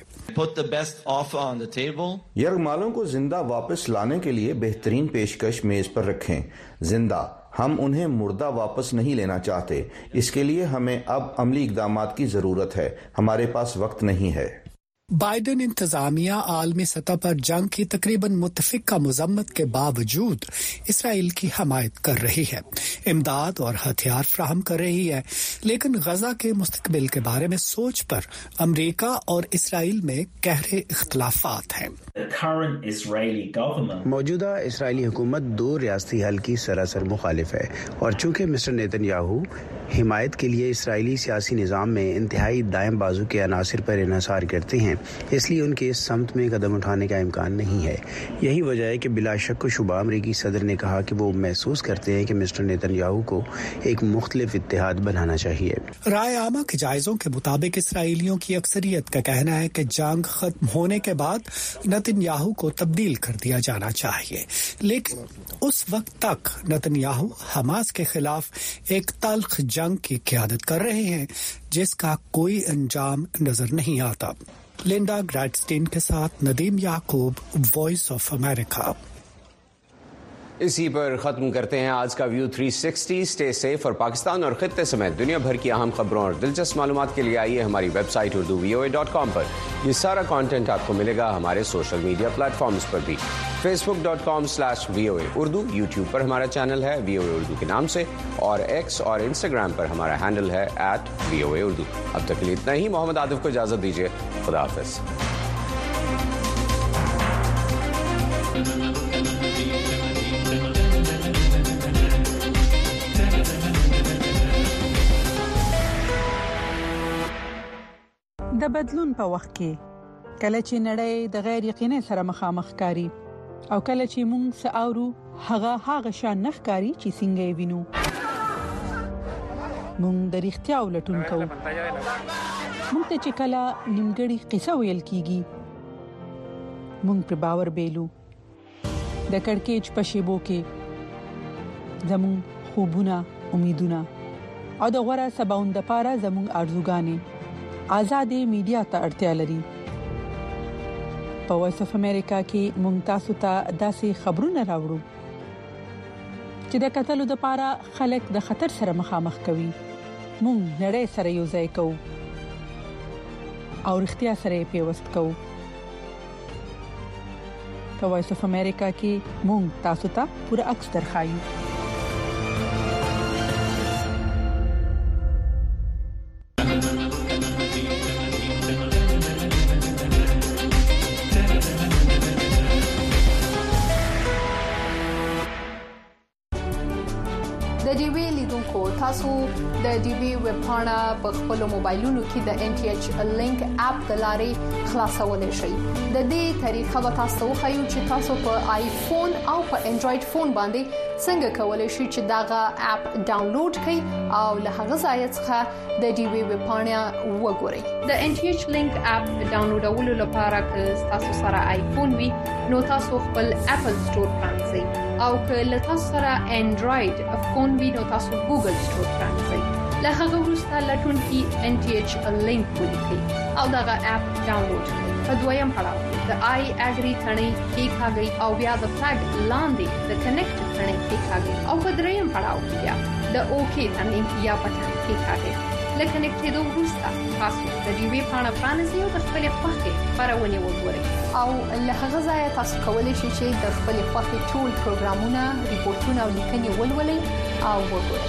یرغمالوں کو زندہ واپس لانے کے لیے بہترین پیشکش میز پر رکھیں. زندہ، ہم انہیں مردہ واپس نہیں لینا چاہتے. اس کے لیے ہمیں اب عملی اقدامات کی ضرورت ہے. ہمارے پاس وقت نہیں ہے.
بائیڈن انتظامیہ عالمی سطح پر جنگ کی تقریباً متفقہ مذمت کے باوجود اسرائیل کی حمایت کر رہی ہے، امداد اور ہتھیار فراہم کر رہی ہے. لیکن غزہ کے مستقبل کے بارے میں سوچ پر امریکہ اور اسرائیل میں گہرے اختلافات ہیں.
موجودہ اسرائیلی حکومت 2 ریاستی حل کی سراسر مخالف ہے، اور چونکہ مسٹر نیتن یاہو حمایت کے لیے اسرائیلی سیاسی نظام میں انتہائی دائیں بازو کے عناصر پر انحصار کرتے ہیں، اس لیے ان کے اس سمت میں قدم اٹھانے کا امکان نہیں ہے. یہی وجہ ہے کہ بلا شک و شبہ امریکی صدر نے کہا کہ وہ محسوس کرتے ہیں کہ مسٹر نیتن یاہو کو ایک مختلف اتحاد بنانا چاہیے.
رائے عامہ کے جائزوں کے مطابق اسرائیلیوں کی اکثریت کا کہنا ہے کہ جنگ ختم ہونے کے بعد نیتن یاہو کو تبدیل کر دیا جانا چاہیے، لیکن اس وقت تک نیتن یاہو حماس کے خلاف ایک تلخ جنگ کی قیادت کر رہے ہیں جس کا کوئی انجام نظر نہیں آتا. لینڈا گریڈسٹین کے ساتھ ندیم یعقوب، وائس آف امریکہ.
इसी पर ख़त्म करते हैं आज का व्यू 360। स्टे सेफ और पाकिस्तान और खित्ते समेत दुनिया भर की अहम खबरों और दिलचस्प मालूमात के लिए आइए हमारी वेबसाइट urduvoa.com पर। ये सारा कंटेंट आपको मिलेगा हमारे सोशल मीडिया प्लेटफॉर्म्स पर भी। facebook.com/VOA उर्दू, यूट्यूब पर हमारा चैनल है VOA उर्दू के नाम से, और X और इंस्टाग्राम पर हमारा हैंडल है @VOA उर्दू। अब तक के लिए इतना ही। मोहम्मद आदिफ को इजाज़त दीजिए। खुदा हाफिज़।
د بدلون په وخت کې کله چې نړۍ د غیر یقیني سره مخامخ کاری او کله چې موږ ساورو هغه شان نخکاری چې څنګه یې وینو، موږ د اړتیا ولټون کوو. موږ ته چې کله نیمګړی قصه ویل کیږي موږ پر باور بیلو. د کڑکېچ په شیبو کې زموږ خوبونه، امیدونه او د غوړه سباوند لپاره زموږ ارزوګانې آزادې میډیا ته اړتیا لري. په وایس اف امریکا کې موږ تاسو ته داسې خبرونه راوړو چې د قتلو د لپاره خلک د خطر سره مخامخ کوي. موږ نړۍ سره یو ځای کوو او اړتیا سره پیوست کوو. په وایس اف امریکا کې موږ تاسو ته پوره عکس درخایو.
تاسو د ډي بي ویب پاڼه په خپل موبایلونو کې د NTH لینک اپ د لارې خلاصولای شئ. د دې طریقه به تاسو خو چې تاسو په آیفون او په انډراید فون باندې څنګه کولای شئ چې داغه اپ ډاونلوډ کړئ او له هغه ځای څخه د ډي بي ویب پاڼه وګورئ. د NTH لینک اپ ډاونلوډولو لپاره که تاسو سره آیفون وي نو تاسو خپل اپل سٹور پرانځئ او که له تاسو سره انډراید فون وي نو تاسو ګوګل سٹور پرانځئ. له هغه وروسته لټون کې NTH لینک ولیکئ او دغه اپ ډاونلوډ کړئ. په دویم پړاو د آی اګری ثنې کې ښاګي او بیا د فلګ لاندې د کنیکټ ثنې کې ښاګي او په دریم پړاو کې بیا د اوکی ثنې یا پټن کې ښاګي. لکه نکټېدو وروسته تاسو د دې وی پاڼه پرانیزئ او د خپل خوښې خبرونه وګورئ او له هغه ځای تاسو کولی شئ چې د خپل خوښې ټول پروګرامونه، ریپورتونه او لیکنې ولولئ او وګورئ.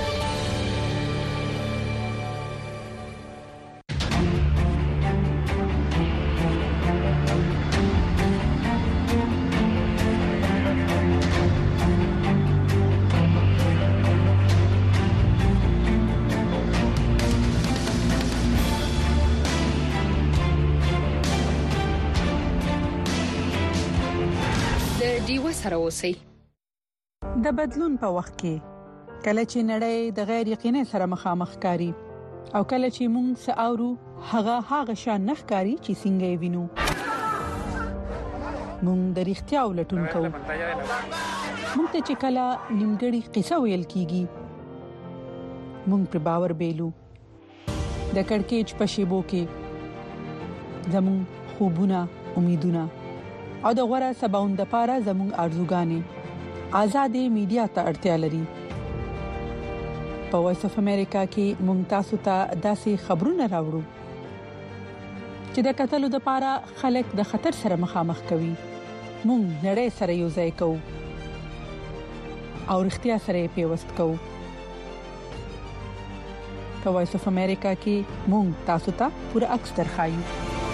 د بدلون په وخت کې کله چې نړۍ د غیر یقیني سره مخامخ کاری او کله چې موږ ساورو هغه شان نخکاری چې څنګه یې وینو، موږ د اړتیا ولټون کوو. موږ ته چې کله نیمګړی قصه ویل کیږي موږ پر باور بیلو. د کڑکېچ په شیبو کې زموږ خوبونه، امیدونه او د غوړه سباوند لپاره زموږ ارزوګانې آزادې میډیا ته اړتیا لري. په وایس اف امریکا کې موږ تاسو ته داسې خبرونه راوړو چې د قتلو د لپاره خلک د خطر سره مخامخ کوي. موږ نړۍ سره یو ځای کوو او اړتیا سره پیوست کوو. په وایس اف امریکا کې موږ تاسو ته پوره عکس درخایو.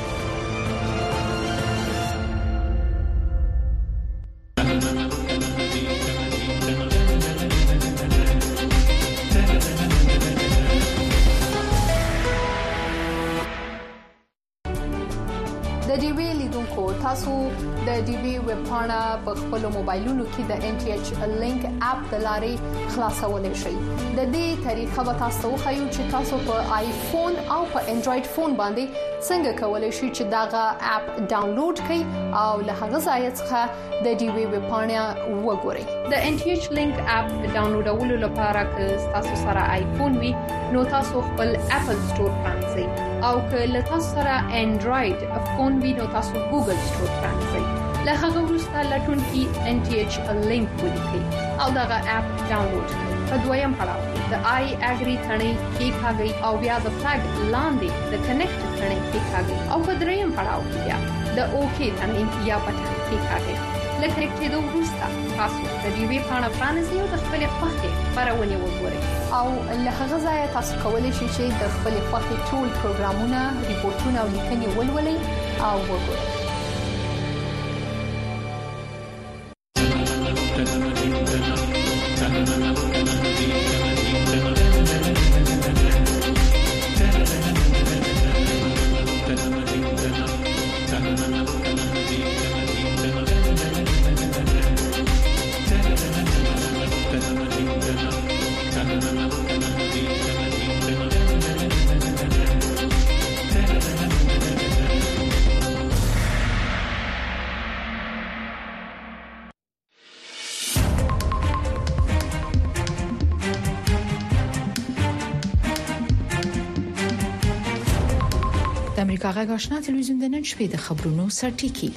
تاسو د ډي بي ویب پاڼه په خپل موبایلونو کې د NTH لینک اپ د لارې خلاصولای شئ. د دې طریقه به تاسو خو چې تاسو په آیفون او په انډراید فون باندې څنګه کولای شئ چې داغه اپ ډاونلوډ کړئ او له هغه ځای څخه د ډي بي ویب پاڼه وګورئ. د NTH لینک اپ ډاونلوډولو لپاره که تاسو سره آیفون وي نو تاسو خپل اپل سٹور پرانځئ او که له تاسو سره انډراید فون وي نو تاسو ګوګل سٹور پرانځئ. له هغه وروسته لټونکي NTH لینک ولیکي او دغه اپ ډاونلوډ کړئ. په دویم پړاو کې د آی اګری ثنې کېکاږي او بیا د فلګ لاندې د کنیکټ ثنې کېکاږي او په دریم پړاو کې بیا د اوکې ثنې یا بټن کېکاږي. لکه کېدو وروسته تاسو د دې وی پاڼه فرانسې او د خپل خوښې خبرونه وګورئ او له هغه ځایه تاسو کولی شئ چې د خپل خوښې ټول پروګرامونه، ریپورتونه او لیکنې ولولئ او وګورئ.
د امریکا غږ آشنا تلویزیون د نن شپې د خبرونو سرټیکی.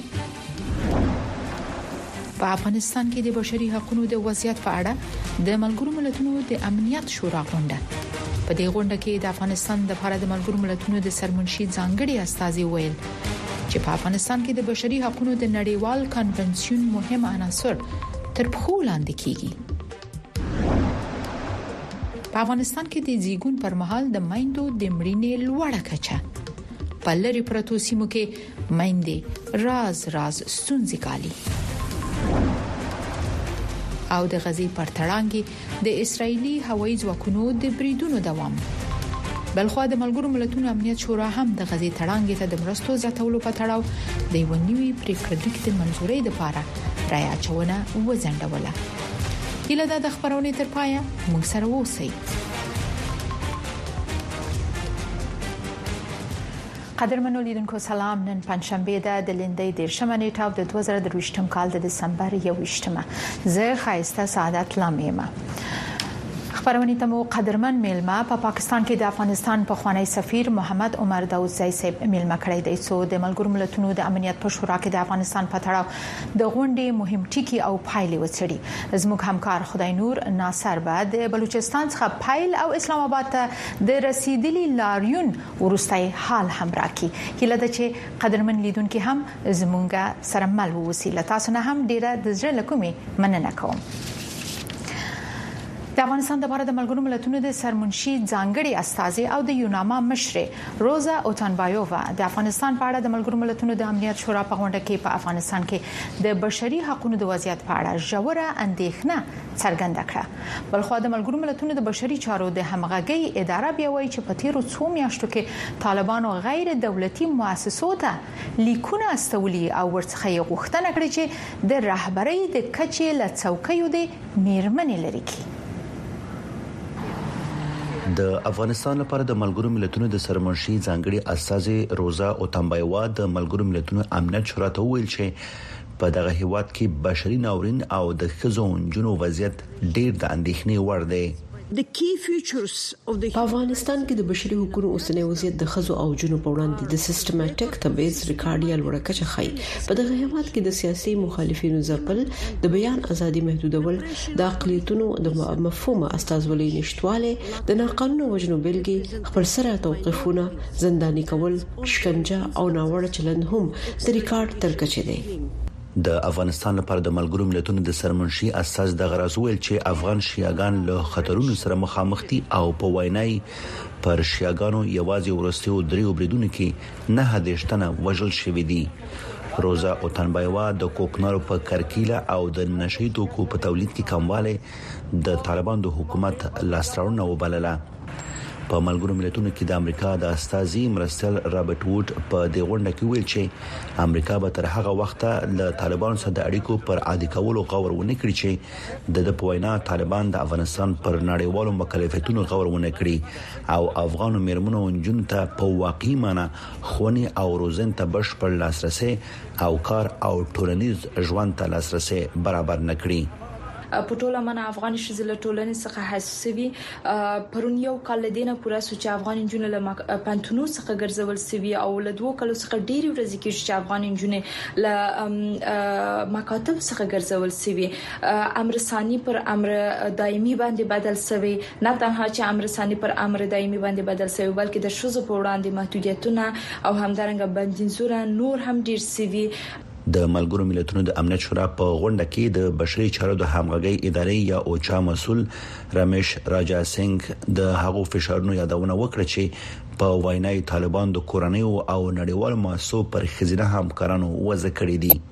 په افغانستان کې د بشري حقوقو د وضعیت په اړه د ملګرو ملتونو د امنیت شورا غونډه. په دې غونډه کې د افغانستان د لپاره د ملګرو ملتونو د سرمنشي ځانګړي استازي ویل چې په افغانستان کې د بشري حقوقو د نړیوال کنونسیون مهم عناصر تر پخو لاندې کیږي. په افغانستان کې د زیږون پر مهال د میندو د مړینې لوړه کچه په لری پروتو سیمو کې میندې راز ستونزې ګالي. او د غزې پر تړانګي د اسرایلی هوایي ځواکونو د بریدونو دوام. بلخو د ملګرو ملتونو امنیت شورا هم د غزې تړانګي ته د مرستو زیاتولو په تړاو د ونیوي پریکړې د منځورۍ لپاره رای اچونه وځنډوله. هیله ده د خبرونې تر پایه موږ سره اوسئ. قدرمنو لیدونکو سلام. نن پنځشنبه ده د لیندۍ 13 نیټه د 2023م کال د دسمبر 21مه. زه خایسته سعادت لامیمه. خبرونه ته مو قدرمن میلمه په پاکستان کې د افغانستان په خوانی سفیر محمد عمر داوودزی صاحب میلمه کړی دی چې د ملګرو ملتونو د امنیت په شورا کې د افغانستان په تړاو د غونډې مهم ټکي او پایلې وڅېړي. زموږ همکار خدای نور ناصر بعد د بلوچستان څخه پایل او اسلام آباد ته د رسیدلي لاریون ورستای حال هم راکړي. هیله ده چې قدرمن لیدونکو هم زموږ سره مل ووسی. تاسو نه هم ډیره د زړه لکومي مننه کوم. د افغانستان لپاره د ملګرو ملتونو د سرمنشي ځانګړي استازي او د یوناما مشر روزا اوتانبایووا د افغانستان په اړه د ملګرو ملتونو د امنیت شورا په غونډه کې په افغانستان کې د بشري حقوقو د وضعیت په اړه ژوره اندېښنه څرګنده کړه. بلخو د ملګرو ملتونو د بشري چارو د همغږي اداره بیا وایي چې په تیرو 2 میاشتو کې طالبانو غیر دولتي مؤسسو ته لیکونه استولي او ورڅخه غوښتنه کړې چې د رهبرۍ د کچې له څوکیو د میرمنې لري کی.
د افغانستان لپاره د ملګرو ملتونو د سرمنشي ځانګړي استازي روزا اوتانبایووا د ملګرو ملتونو امنیت شورا ته ویل چې په دغه هیواد کې بشري ناورین او د ښځو جنو وضعیت ډېر د اندېښنې وړ دی.
په افغانستان کې د بشري حقوقو اوسنی وضعیت د ښځو او جنو په وړاندې د سیستماتیک تبعیض ریکارډ یا لوړه کچه ښيي. په دغه هیواد کې د سیاسي مخالفینو ځپل، د بیان ازادي محدودول، د اقلیتونو د مفهوم استازولۍ نشټواله، د ناقانونه وژنو بیلګې، خپل سره توقيفونه، زنداني کول، شکنجه او ناوړه چلند هم د ریکارډ تر کچې دي.
د افغانستان لپاره د ملګرو ملتونو د سرمنشي اساس د غرض ویل چې افغان شیعاګان له خطرونو سره مخامخ دي او په وینای پر شیعاګانو یوازې ورستیو دریو بریدونو کې 9 تنه وژل شوی دي. روزا اوتانبایووا د کوکنارو په کرکیله او د نشئی توکو په تولید کې کمواله د طالبان د حکومت لاسراونه وبلله. په ملګرو ملتونو کې د امریکا د استازي مرستل رابرټ ووډ په دې غونډه کې ویل چې امریکا به تر هغه وخته له طالبانو سره د اړیکو پر عادي کولو غور ونه کړي چې د پوینا طالبان د افغانستان پر نړیوالو مکلفیتونو غور ونه کړي او افغان میرمنو جنونو ته په واقعي معنی خونی او روزن ته بشپړ لاسرسي او کار او ټولنیز ژوند ته لاسرسي برابر نکړي.
پټوله من افغان شزله ټولنې څخه حساسوي پرون یو کال دینه پورا سوچ افغان جنونه له پنتونو څخه ګرځول سوي او له 2 کالو څخه ډېری ورځې کې چې افغان جنونه له مکاتب څخه ګرځول سوي امر ثاني پر امر دایمي باندې بدل سوي نه تنها چې امر ثاني پر امر دایمي باندې بدل سوي بلکې د شوزو په وړاندې محدودیتونه او همدارنګه بندیزونه نور هم ډیر سوي
د ملګرو ملتونو د امنیت شورا په غونډه کې د بشري چارو د همغږي ادارې یا اوچا مسول رمیش راجا سنگ د هغو فشارونو یادونه وکړه چې په وینای طالبان د کورنۍ او نړیوال مؤسسو پر خزینه همکارانو وضع کړې دي.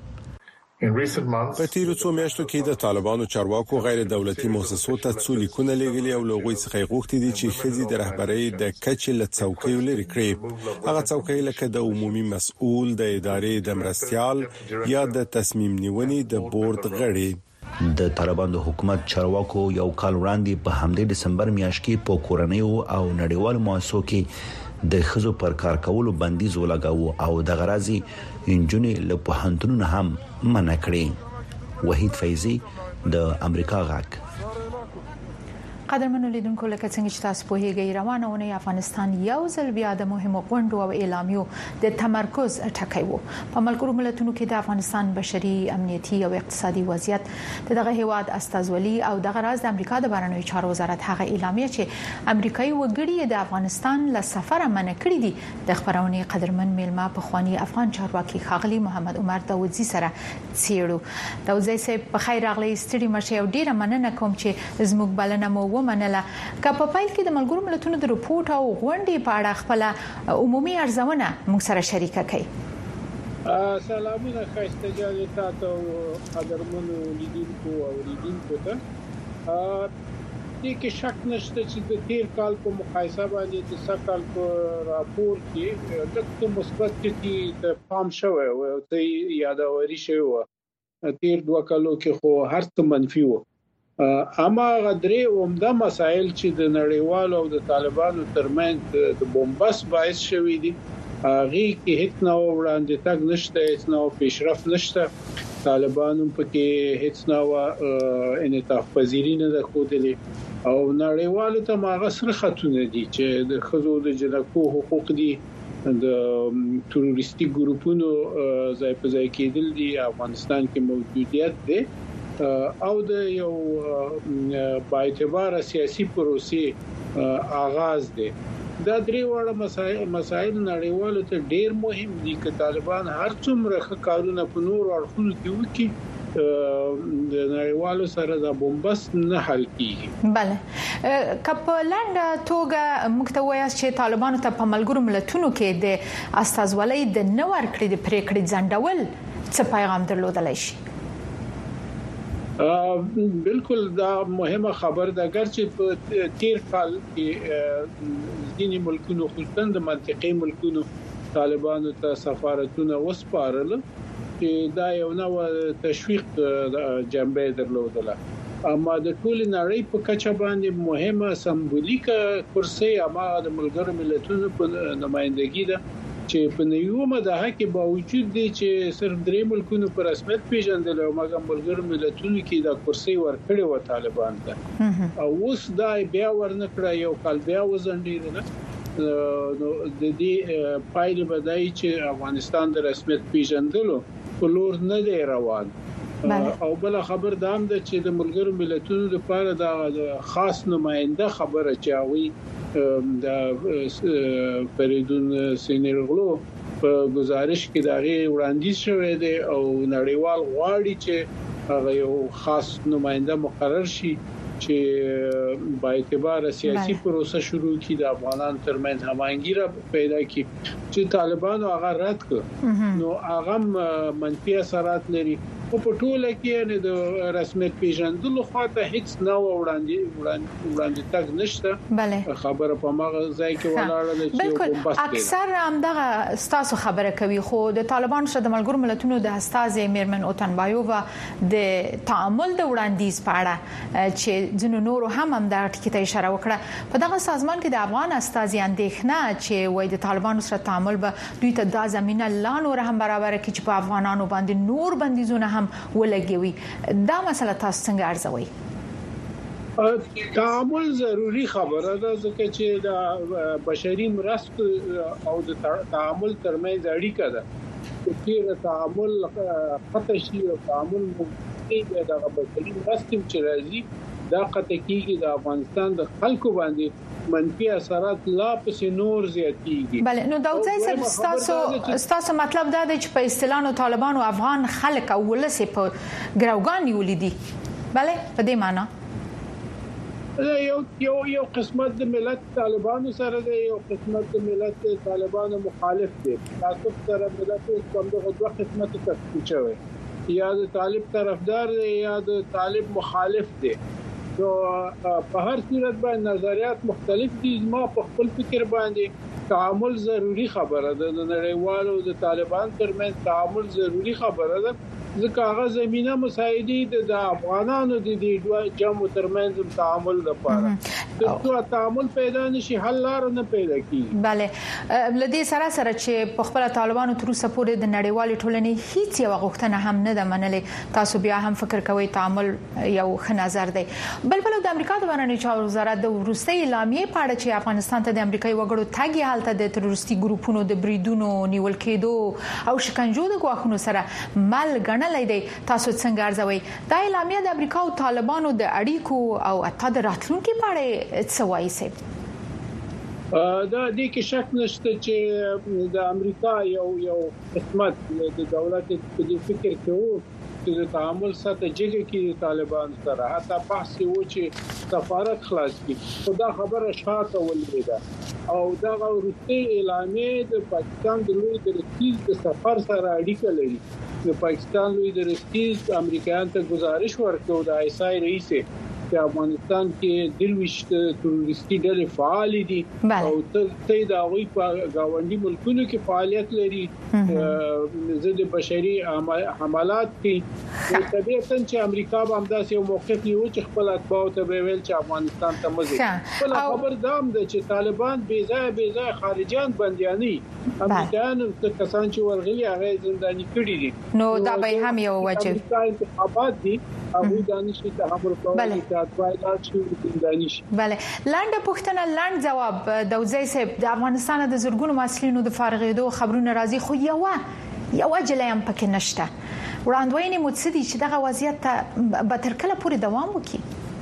په تیرو څو میاشتو کې د طالبانو چارواکو غیر دولتي مؤسسو ته څو لیکونه لېږلي او لوغوي څخه غوښتي دي چې خزي د رهبرۍ د کچې له څوکۍ لري کړي هغه څوکۍ لکه د عمومي مسؤل د ادارې د مرستيال یا د تصمیم نیونې د بورډ غړي.
د طالبان د حکومت چارواکو یو کال وړاندې په همدې دسمبر میاشت کې په کورنۍ او نړیوال مؤسسو کې د خزو پر کار کولو بندیز ولګاوه او د غرازي انجونې له پوهنتونونو هم منع کړې. وحید فیضی د امریکا غاک.
قدرمنو لیدونکو لکه څنګه چې تاسو په هیګي روانونه افغانستان یو ځل بیا د مهمو غونډو او اعلامیو د تمرکز ټکی وو په ملګرو ملتونو کې د افغانستان بشري امنیتي او اقتصادي وضعیت دغه هیواد استازولي او دغه راز د امریکا د بهرنیو چارو وزارت هغه اعلامیه چې امریکایي وګړي د افغانستان له سفر منع کړی دي د خبرونه قدرمن میلمه په خواني افغان چارواکي خاغلی محمد عمر داوودزی سره څیړو. داوودزی صاحب په خیر راغلی ستړي مشه او ډیره مننه کوم چې زموږ بلنه مو منله که په پایل کې د ملګرو ملتونو د رپورټ او غونډې په اړه خپل عمومي ارزونه موږ سره شریکه کړئ.
سلامونه خسته جانې تاسو قدرمنو لیدونکو او لیدونکو ته دې کې شک نشته چې د تیر کال په مقایسه باندې د سکهال په راپور کې د مثبت کې د پام شوی او ته یادوري شوی تیر 2 کالو کې خو هر څه منفي وو اما غدرې عمده مسائل چې د نړیوالو او د طالبانو ترمنځ د بومبس باعث شوي دي هغه کې هیڅ نو وړاندې تک نشته هیڅ نو پیشرفت نشته طالبانو په کې هیڅ نو انعطاف پذیری نه ده خودلې او نړیوالو ته ماغه سره خطونه دي چې د خزو د جنکو حقوق دي د تروریستي ګروپونو ځای په ځای کېدل دي افغانستان کې موجودیت دي او د یو با اعتبار سیاسي پروسې آغاز دي. دا درې وړه مسائل نړیوالو ته ډېر مهم دي چې طالبان هر څومره کارونه په نور اړخونو کې وکړي د نړیوالو سره د بومبس نه حل کیږي.
بله کپلند توګه موږ ته وایي چې طالبانو ته په ملګرو ملتونو کې د استازولۍ د نوور کړې د پریکړې ځنډول څه پیغام درلودلای شي؟
بالکل دا مهمه خبر ده اگرچه په تیر کال کې ځینې ملکونو خصوصا د منطقې ملکونو طالبانو ته سفارتونه وسپارل چې دا یو نوع تشویق جنبه درلودله اما د ټول نړۍ په کچه باندې مهمه سمبولیکه کرسي اما د ملګرو ملتونو په نمائندګي ده چې په نیومه د حق باوجود دي چې صرف درې ملکونو پر رسمیت پیژندل او مګر ملګرو ملتونو کې د کرسي ورکړي و طالبان ته او اوس دا بیا ورنکړه یو کال بیا وزندیر نه نو د دې پایله بدای چې افغانستان د رسمیت پیژندلو په لور نه دی روان او بل خبر دام ده چې د ملګرو ملتونو لپاره د خاص نماینده خبره چاوي د فریدون سینیرغلو په گزارش کې دغه وړاندیز شوی دی او نړیوال غواړي چې هغه یو خاص نماینده مقرر شي چې با اعتبار سیاسي پروسه شروع کی د افغانان ترمنځ هماهنګي را پیدا کی چې طالبانو هغه رد کړ نو هغه منفي اثرات لري او په ټوله کې نه د رسمیت پیژندلو خاطر هیڅ نو وړاندې تک نشته خبره په ماغه ځای کې ولاړه ده چې
بالکل اکثر همدغه ستاسو خبره کوي خو د طالبان سره د ملګرو ملتونو د استاذ میرمن اوتنبایووا د تعامل د وړاندیز په اړه چې ځینو نورو هم د ټکی ته اشاره وکړه په دغه سازمان کې د افغان استاذ اندېښنه چې وای د طالبانو سره تعامل به دوی ته د زمينه لا نور هم برابر کړي چې په افغانانو باندې نور بندیزونه هم ولګوي. دا مسله تاسو څنګه ارزوي؟
تعامل ضروری خبره ده ځکه چې د بشري مرستو او د تعامل ترمنځ اړیکه ده. چې تعامل قطع شي او تعامل ممکن د بشري مرستو چې راځي دا قطع کیږي د افغانستان د خلکو باندې منفي اثرات لا پسې نور زیاتېږي.
بله نو دا ځای ستاسو مطلب دا دی چې په اصطلاح طالبانو افغان خلک او ولس په ګروګان نیولې دي. بله په دې معنی
یو قسمت د ملت طالبانو سره دی، یو قسمت د ملت طالبانو مخالف دی. تاسو سره ملت کوم دغه دوه قسمت تفصیل شوی، یا د طالب طرفدار دی یا د طالب مخالف دی. نو په هر صورت باندې نظریات مختلف دي. ما په خپل فکر باندې تعامل ضروری خبره ده. د نړیوالو د طالبان ترمنځ تعامل ضروری خبره ده ځکه هغه زمينه مساعدي د افغانانو د دوه جمع ترمنځ تعامل لپاره د تعامل پیدا نشي حل لار نه پیدا کیږي.
bale لدې سره چې په خپل طالبانو تر اوسه پورې د نړیوال ټولنې هیڅ یو غوښتنه هم نه ده منلې. تاسو بیا هم فکر کوئ تعامل یو ښه نظر دی. بل د امریکا د بهرنیو چارو وزارت د وروستي اعلامیې په اړه چې افغانستان ته د امریکایي وګړو تګ حالت د تروریستي ګروپونو د بریدونو نیول کېدو او شکنجو د غواخونو سره مل ګڼلې دی، تاسو څنګه ارزوي؟ دا اعلامیه د امریکا او طالبانو د اړیکو او حتی د راتلونکو په اړه څه وایي؟
دا دې کې شک نشته چې د امریکا یو قسمت د دولت په دې فکر کې وو چې د تعامل سطح جګه کې طالبان سره حتی بحث وو چې سفارت خلاص کړي. خدا خبره شاته ولېده او دا وروستي اعلامیه د پاکستان د لوی درستیز د سفر سره اړیکه لري. د پاکستان لوی درستیز امریکایانو ته گزارش ورکړ د آیسای رئیس چې افغانستان کې درويشت تروریستي ډلې فعال دي او ته دا غوي په گاونډي ملکونو کې فعالیت لري ضد بشري حملات کې. طبيعتاً چې امریکا به همداسې یو موقف نیو چې خپل اتباع ته ویل چې افغانستان ته مزه خپل خبر دام د چې طالبان بې ځای خارجيان بندياني امریکایانو کسان چې ورغلي هغه زنداني کړي دي.
نو دا به هم یو وجه
انتخابات دي ابو دانشي تحمل کوي چې اتباع شي زنداني شي.
بله لاندې پوښتنه لاند جواب دوزي صاحب د افغانستان د زورګونو مسلینو د فارغېدو خبرونه راځي خو یو اجل هم پکې نشته. وړاندوینې مو څه دي چې دغه وضعیت به تر کله پورې دوام وکړي؟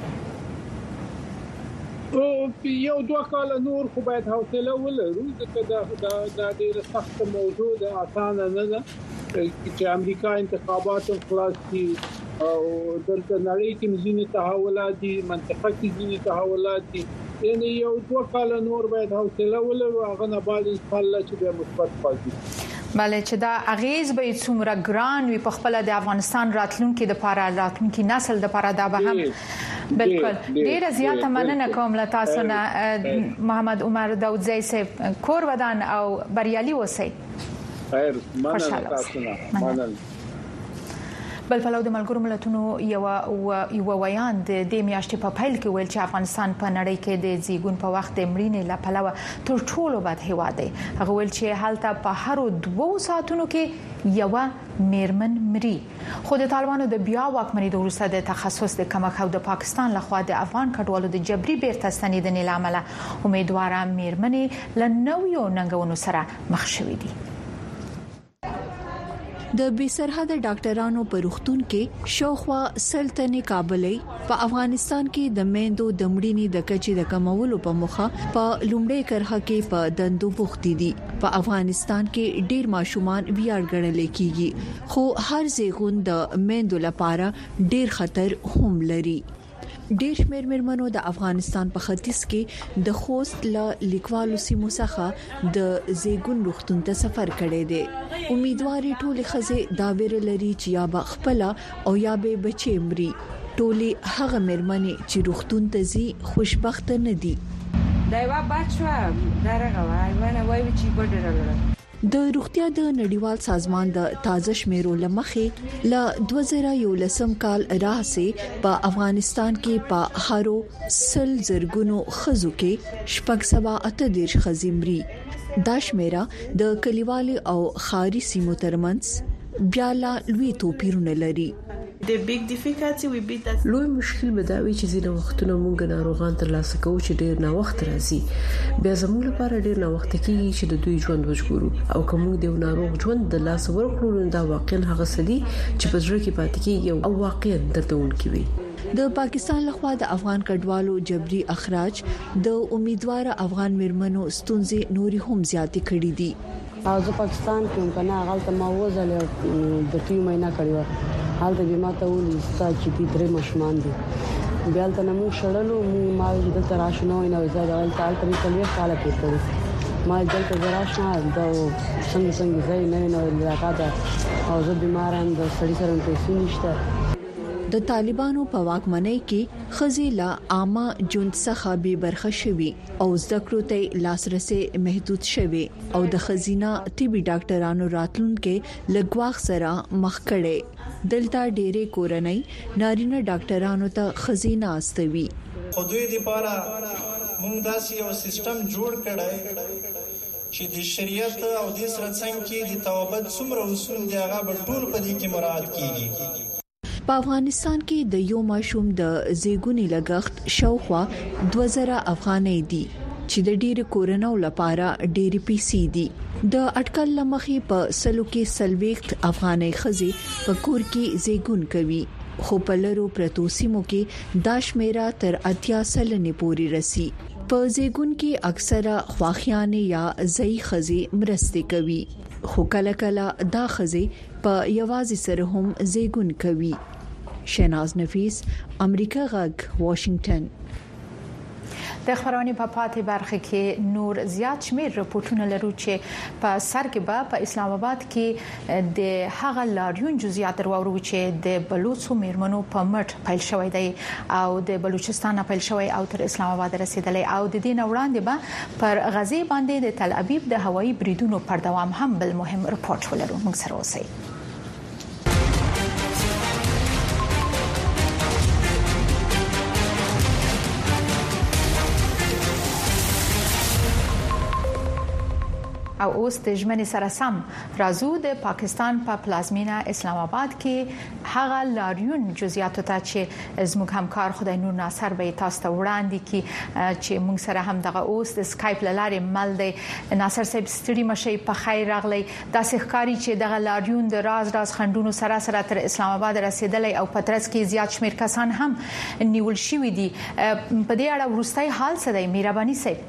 یو دوه کال نور خو باید حوصله ولرو ځکه دا ډېر سخت موضوع ده، اسانه نه ده چې امریکا انتخابات خلاص کړي او دلته نړۍ کې ځینې تحولات دي، منطقه کې ځینې تحولات دي. یعنی یو دوه کال نور باید حوصله ولرو، هغه نه بعد ان شاء الله چې به مثبت پاتې.
بله چې دا اغیز به څومره ګران وي په خپل د افغانستان راتلونکي د لپاره راتلونکي نسل د لپاره دا به هم بالکل ډیره زیاته مننه کوم له تاسو نه محمد عمر داودزی صاحب. کور ودان او بریالي اوسئ.
خیر مننه تاسو نه مننه.
بل پلو د ملګرو ملتونو یو ویان د دې میاشتې په پیل کې ویل چې افغانستان په نړۍ کې د زیږون په وخت د مړینې لپاره تر ټولو بد هیواد دی. هغه ویل چې هلته په هر 2 ساعتونو کې یو میرمن مري. خو د طالبانو د بیا واکمنۍ د وروسته د تخصص د کمک او د پاکستان لخوا د افغان کډوالو د جبري بیرته ستنېدنې لامل امیدواره میرمنې له نویو ننګونو سره مخ شوې دي.
د بې سرحده ډاکټرانو په روغتون کې شاوخوا سلطنې کابلې په افغانستان کې د میندو د مړینې د کچې د کمولو په مخه په لومړی کرخه کې په دندو بوختي دي. په افغانستان کې ډېر ماشومان ویاړ ګڼل کېږي خو هر زیږون د میندو لپاره ډېر خطر هم لري. ډېر شمېر میرمنو د افغانستان په ختیځ کې د خوست له لیکوالو سیمو څخه د زیږون روغتون ته سفر کړی دی. امیدوارې ټولې ښځې دا ویره لري چې یا به خپل او یا به بچي مري. ټولې هغه میرمنې چې روغتون ته ځي خوشبخت نه دي.
دا یو بچو درغه وای چې ګډرل
د روغتیا د نړیوال سازمان د تازه شمیرو لمخې ل 2011 کال راهسه په افغانستان کې په هارو سل زرګونو خزو کې 638 خزمري. دا شمیره د کلیوالي او خاري سیمو ترمنځ بیا لا لوی توپیرونه لري.
لوی مشکل به دا وي چې ځینې وختونه مونږ ناروغان ترلاسه کوو چې ډېر نه وخت راځي، بیا زموږ لپاره ډېر نه وخت کېږي چې د دوی ژوند وژغورو، او کوم د ناروغ ژوند د لاس ورکړو دا واقعا هغه سدي چې په ځړ کې پاتې کېږي او واقعا دردونکي وي.
د پاکستان لخوا د افغان کډوالو جبري اخراج د امیدوار افغان مرمنو ستونزې نوري هم زیاتې کړې دي.
او زه پاکستان کې کنه غلطه ما وزل د ټیم مینا کړو حالت به ما ته ولې چې دې درې مشمان دي بیا ته نو شړلو ما د تراشنو نه زړه تال پرې کلیه کاله کېږي ما دلته زراشنه دا څنګه ځای نه راکاته او زه بیمارم د سړي سره پیسې نشته.
د طالبانو په واکمنۍ کې خزیلا عامه جند څخه به برخه شوي او ذکرو ته لاسرسي محدود شوي او د خزینه طبي ډاکټرانو راتلونکو لګواخ سره مخ کړي. دلته ډېرې کورنۍ نارینه ډاکټرانو ته خزینه استوي.
خودوی لپاره موږ داسې یو سیستم جوړ کړی چې د شریعت او د سرڅنګ کې د توبت څومره اصول دی هغه په ټول په دې کې مراعات کیږي.
په افغانستان کې د یو ماشوم د زیګونی لګښت شاوخوا 2000 افغانۍ دي چې د ډېر کورونو لپاره ډېر پیسې دي. د اټکل لمخې په سلو کې سلويخت افغانۍ خزي په کور کې زیګون کوي، خو په لرو پرتو سیمو کې داشمیرا تر 80 سلنې پورې رسی. په زیګون کې اکثره خواخیانه یا زئی خزي مرسته کوي، خو کله کله دا خزي په یوازې سره هم زیګون کوي. شیناز نفیس، امریکا غږ، واشنگټن.
د خبرونې په پاتې برخه کې نور زیات شمیر راپورټونه لرو چې په سر کې په اسلام آباد کې د هغه لاریون جزئیات ورو چې د بلوچستان میرمنو په مټ پیل شوی دی او د بلوچستان پیل شوی او تر اسلام آباد رسیدلی او د دې وړاندې به پر غزې باندې د تل ابیب د هوایي بریدونو پر دوام هم بل مهم رپورټ ولرو. موږ سره اوسئ. او اوس د ژمنې سره سم راځو د پاکستان په پلازمینه اسلام آباد کې هغه لاریون جزئیاتو ته چې زموږ همکار خدای نور ناصر به تاسو ته وړاندې کی چې موږ سره هم دغه اوس د سکایپ لارې مل دی. ناصر صاحب ستړي مشي په خیر راغلی. دا ښکاری چې دغه لاریون د راز خندونو سره تر اسلام آباد رسیدلی او پترس کې زیات شمیر کسان هم نیول شوی دي. په دې اړه ورستای حال څه دی مهرباني صاحب؟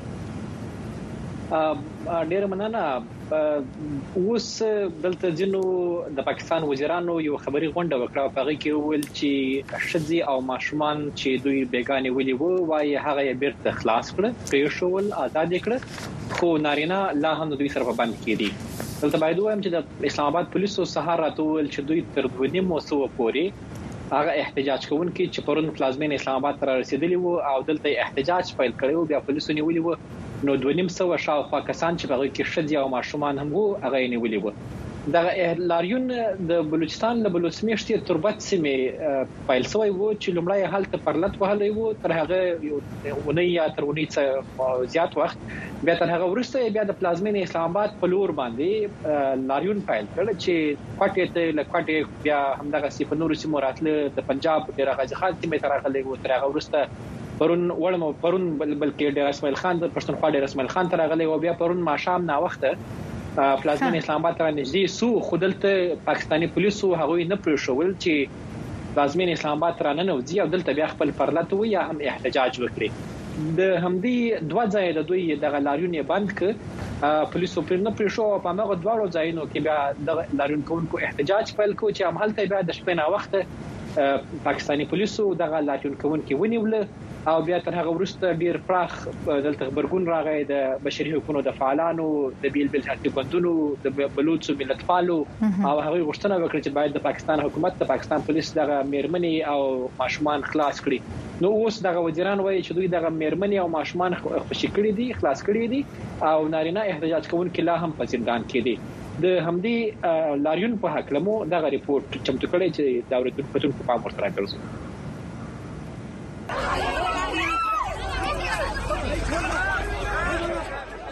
ډیر مننه. اوس دلته جنو د پاکستان وزیرانو یو خبري غونډه وکړه په هغه کې ویل چې شذي او ماشومان چې دوی بیگانه ولي وو وايي هغه بیرته خلاص کړ، پریښول، آزاد کړ، خو نارینه لا هم دوی سره بند کړي. دلته باید وایم چې د اسلام آباد پولیسو سهار راتول چې دوی تر 2 موسو پورې هغه احتجاج کوونکي چې پرون پلازمین اسلام آباد ته رسیدلی وو او دلته احتجاج پیل کړو، بیا پولیسو نیولي وو. نو 2.5 شاوخوا کسان چې هغه کې شذي او ماشومان هم وو هغه نیولي وو. دا لاریون د بلوچستان له بلوچستان تربت سیمه پیل شوی وو چې لومړی حالت پرلط وهلی وو، تر هغه ونی یا تر ونی زیات وخت بیا تر هغه ورسته بیا د پلازمین اسلام آباد په لور باندې لاریون پیل کړ چې کوټه ته لکوټه بیا همدغه سی په نور سیمو راتله د پنجاب ډیر غزخان سیمه تر هغه وو، تر هغه ورسته پرون بلکې ډیر اسماعیل خان د پښتونخوا ډیر اسماعیل خان تر هغه او بیا پرون ماښام نا وخت پلازمین اسلام آباد ته نږدې سو خودلته پاکستانی پولیسو هغه نه پرېښول چې پلازمین اسلام آباد ته نه نوځي او دلته بیا خپل پرلط وي یا هم احتجاج وکړي. د همدې دوه ځای د دوی د لاریون بند ک پولیسو پر نه پرېښو په هغه دواړو ځایونو کې بیا د لاریون کوونکو احتجاج پیل کو چې عملته بیا د شپې نه وخت پاکستانی پولیسو دغه لاریون کوونکي ونیول او بیا تر هغه وروسته ډیر پراخ دلته خبرګون راغی د بشري حقوقو د فعالانو د بیل حقوقونو د بلوچستان ملتپالو او هغه غوښتنه وکړه چې باید د پاکستان حکومت د پاکستان پولیس دغه میرمنې او ماشومان خلاص کړي. نو اوس دغه وزیران وایي چې دوی دغه میرمنې او ماشومان خوشی کړي دي، خلاص کړي دي او نارینه احتجاج کوونکي لا هم په زندان کې دي. د همدې لاریون په حق لمو دغه ریپورت چمتو کړی چې د اوریدونکو په امر سره ګرځي.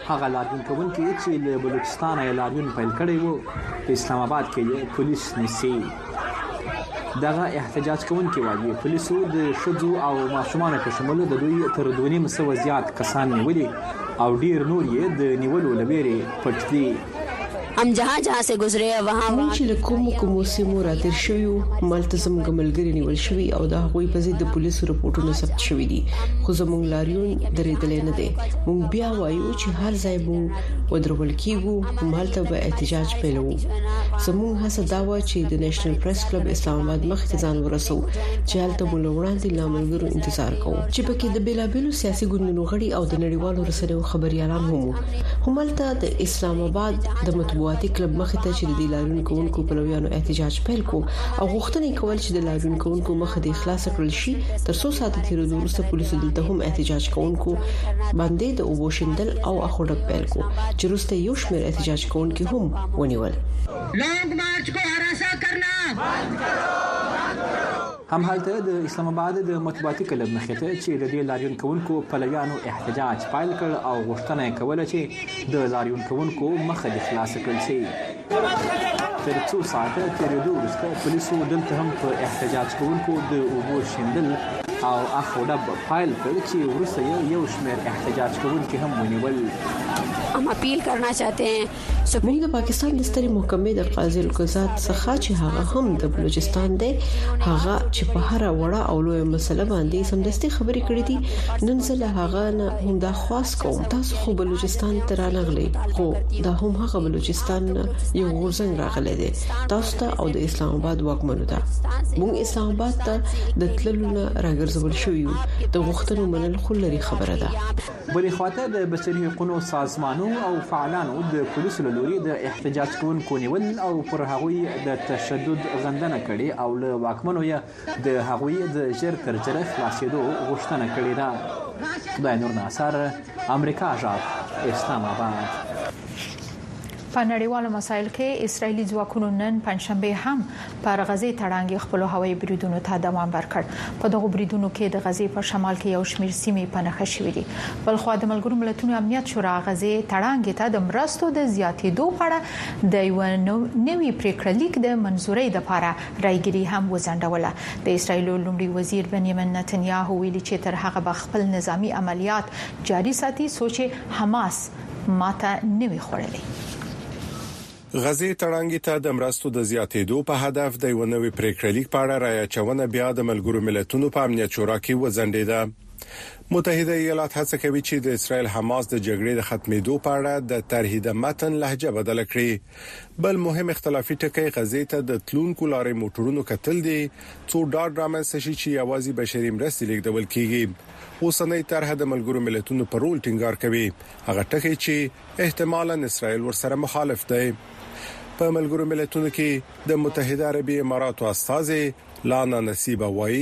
هغه لاریون کوونکي چې له بلوچستان لاریون پیل کړی وو په اسلام آباد کې پولیس نیسي. دغه احتجاج کوونکي وايي پولیسو د شذو او ماشومان په شمول د دوی تر 2.5 زیات کسان نیولي او ډیر نور یې د نیولو لويري پټ دي.
हम जहाँ से गुजरे वहाँ
چې کوم سیمو راتیر شوی ملتزم ګملګری نیول شوی او دا غوي په ضد د پولیسو رپورټونه ثبت شوی دي خو زموږ لاریون درېدل نه دي. موږ بیا وایو چې هر ځای مو ودرول کیږو مالته به احتجاج پیلو. زموږ هڅه دا و چې د نېشنل پریس کلب اسلام آباد مخ ته ځان ورسو چې هلته مو وړاندې لاملګرو انتظار کوو چې پکې د بیلابیلو سیاسي ګوندونو غړي او د نړیوالو رسنیو خبريالان هم هملته د اسلام آباد د مطبوعاتي کلب مخ ته چې د لاریون کوونکو پلویانو احتجاج پیل کو او غوښتنې کول چې د لاریون کوونکو مخ د اخلاص کړل شي. تر 100 ساعت تیرېدو وروسته پولیسو دلته هم احتجاج کوونکو باندې د اوبوشندل او اخوډک پیل کو چې وروسته یو شمېر احتجاج کوونکي هم ونیول.
लॉन्ग मार्च को हरासा करना बंद करो.
هم هلته د اسلام آباد د مطبوعاتي کلب مخ ته چې د لاریون کوونکو پلویانو احتجاج پیل کړ او غوښتنه کوله چې د لاریون کوونکو مخ د اخلاص کړل شي. تر 2 ساعت تیرېدو وروسته پولیسو دلته هم په احتجاج کوونکو د اوبو شیندل او اخوډب پیل کړ چې وروسته یو شمېر احتجاج کوونکي هم ونیول.
हम अपील करना चाहते हैं
موږ د پاکستان د ستري محکمې د قاضي القضات څخه چې هغه هم د بلوچستان دی هغه چې په هر وړه او لوی مسله باندې سمدستي خبرې کړې دي نن زه له هغه نه هم دا خواست کوم تاسو خو بلوچستان ته رانغلي خو دا هم هغه بلوچستان یو غورځنګ راغلی دی تاسو ته او د اسلام آباد واکمنو ته موږ اسلام آباد ته د تللو نه راګرځول شو یو د غوښتنو منل خو لري خبره ده.
بلې خواته د بشري حقوقو سازمانونو او فعالانو د پولیسو له لوري د احتجاج کوونکو نیول او پر هغوی د تشدد غندنه کړي او له واکمنو یې د هغوی د ژر تر ژره خلاصېدو غوښتنه کړې ده. خدای نور ناصر امریکا جات اسلام آباد.
په نړیوالو مسایلو کې اسرایلی ځواکونو نن پنځشنبه هم پر غزې تړانګي خپل هوایي بریدونو ته دوام ورکړ. په دغه بریدونو کې د غزې په شمال کې یو شمېر سیمې په نښه شوې دي. بل خو د ملګرو ملتونو امنیت شورا غزې تړانګي ته د مرستو د زیاتېدو په اړه د یو نوي پریکړه لیک د منزورۍ لپاره رايګري هم وځنډوله. د اسرایل لومړي وزیر بنیامین نتنیاهو ویلي چې تر هغه به خپل نظامی عملیات جاري ساتي سوچ حماس ماته نوي خړلې.
غزې تړانګي ته د مرستو د زیاتېدو په هدف د یو نوې پریکړه لیک په اړه رايچونه بیا د ملګرو ملتونو په امنیت شورا کې وځنډېده. متحده ایالات هڅه کوي چې د اسرائیل حماس د جګړې د ختمېدو په اړه د ترهید متن لهجه بدل کړي. بل مهم اختلافي ټکی غزې ته د تلونکو لارې موټرونو کتل دي څو ډاډ رامنځته شي چې یوازې بشري مرستې لیږدول کیږي. اوسنۍ طرح د ملګرو ملتونو پر رول ټینګار کوي هغه ټکی چې احتمالاً اسرائیل ورسره مخالف دی. په ملګرو ملتونو کې د متحده عربی اماراتو استاذ لانا نصیبه وایي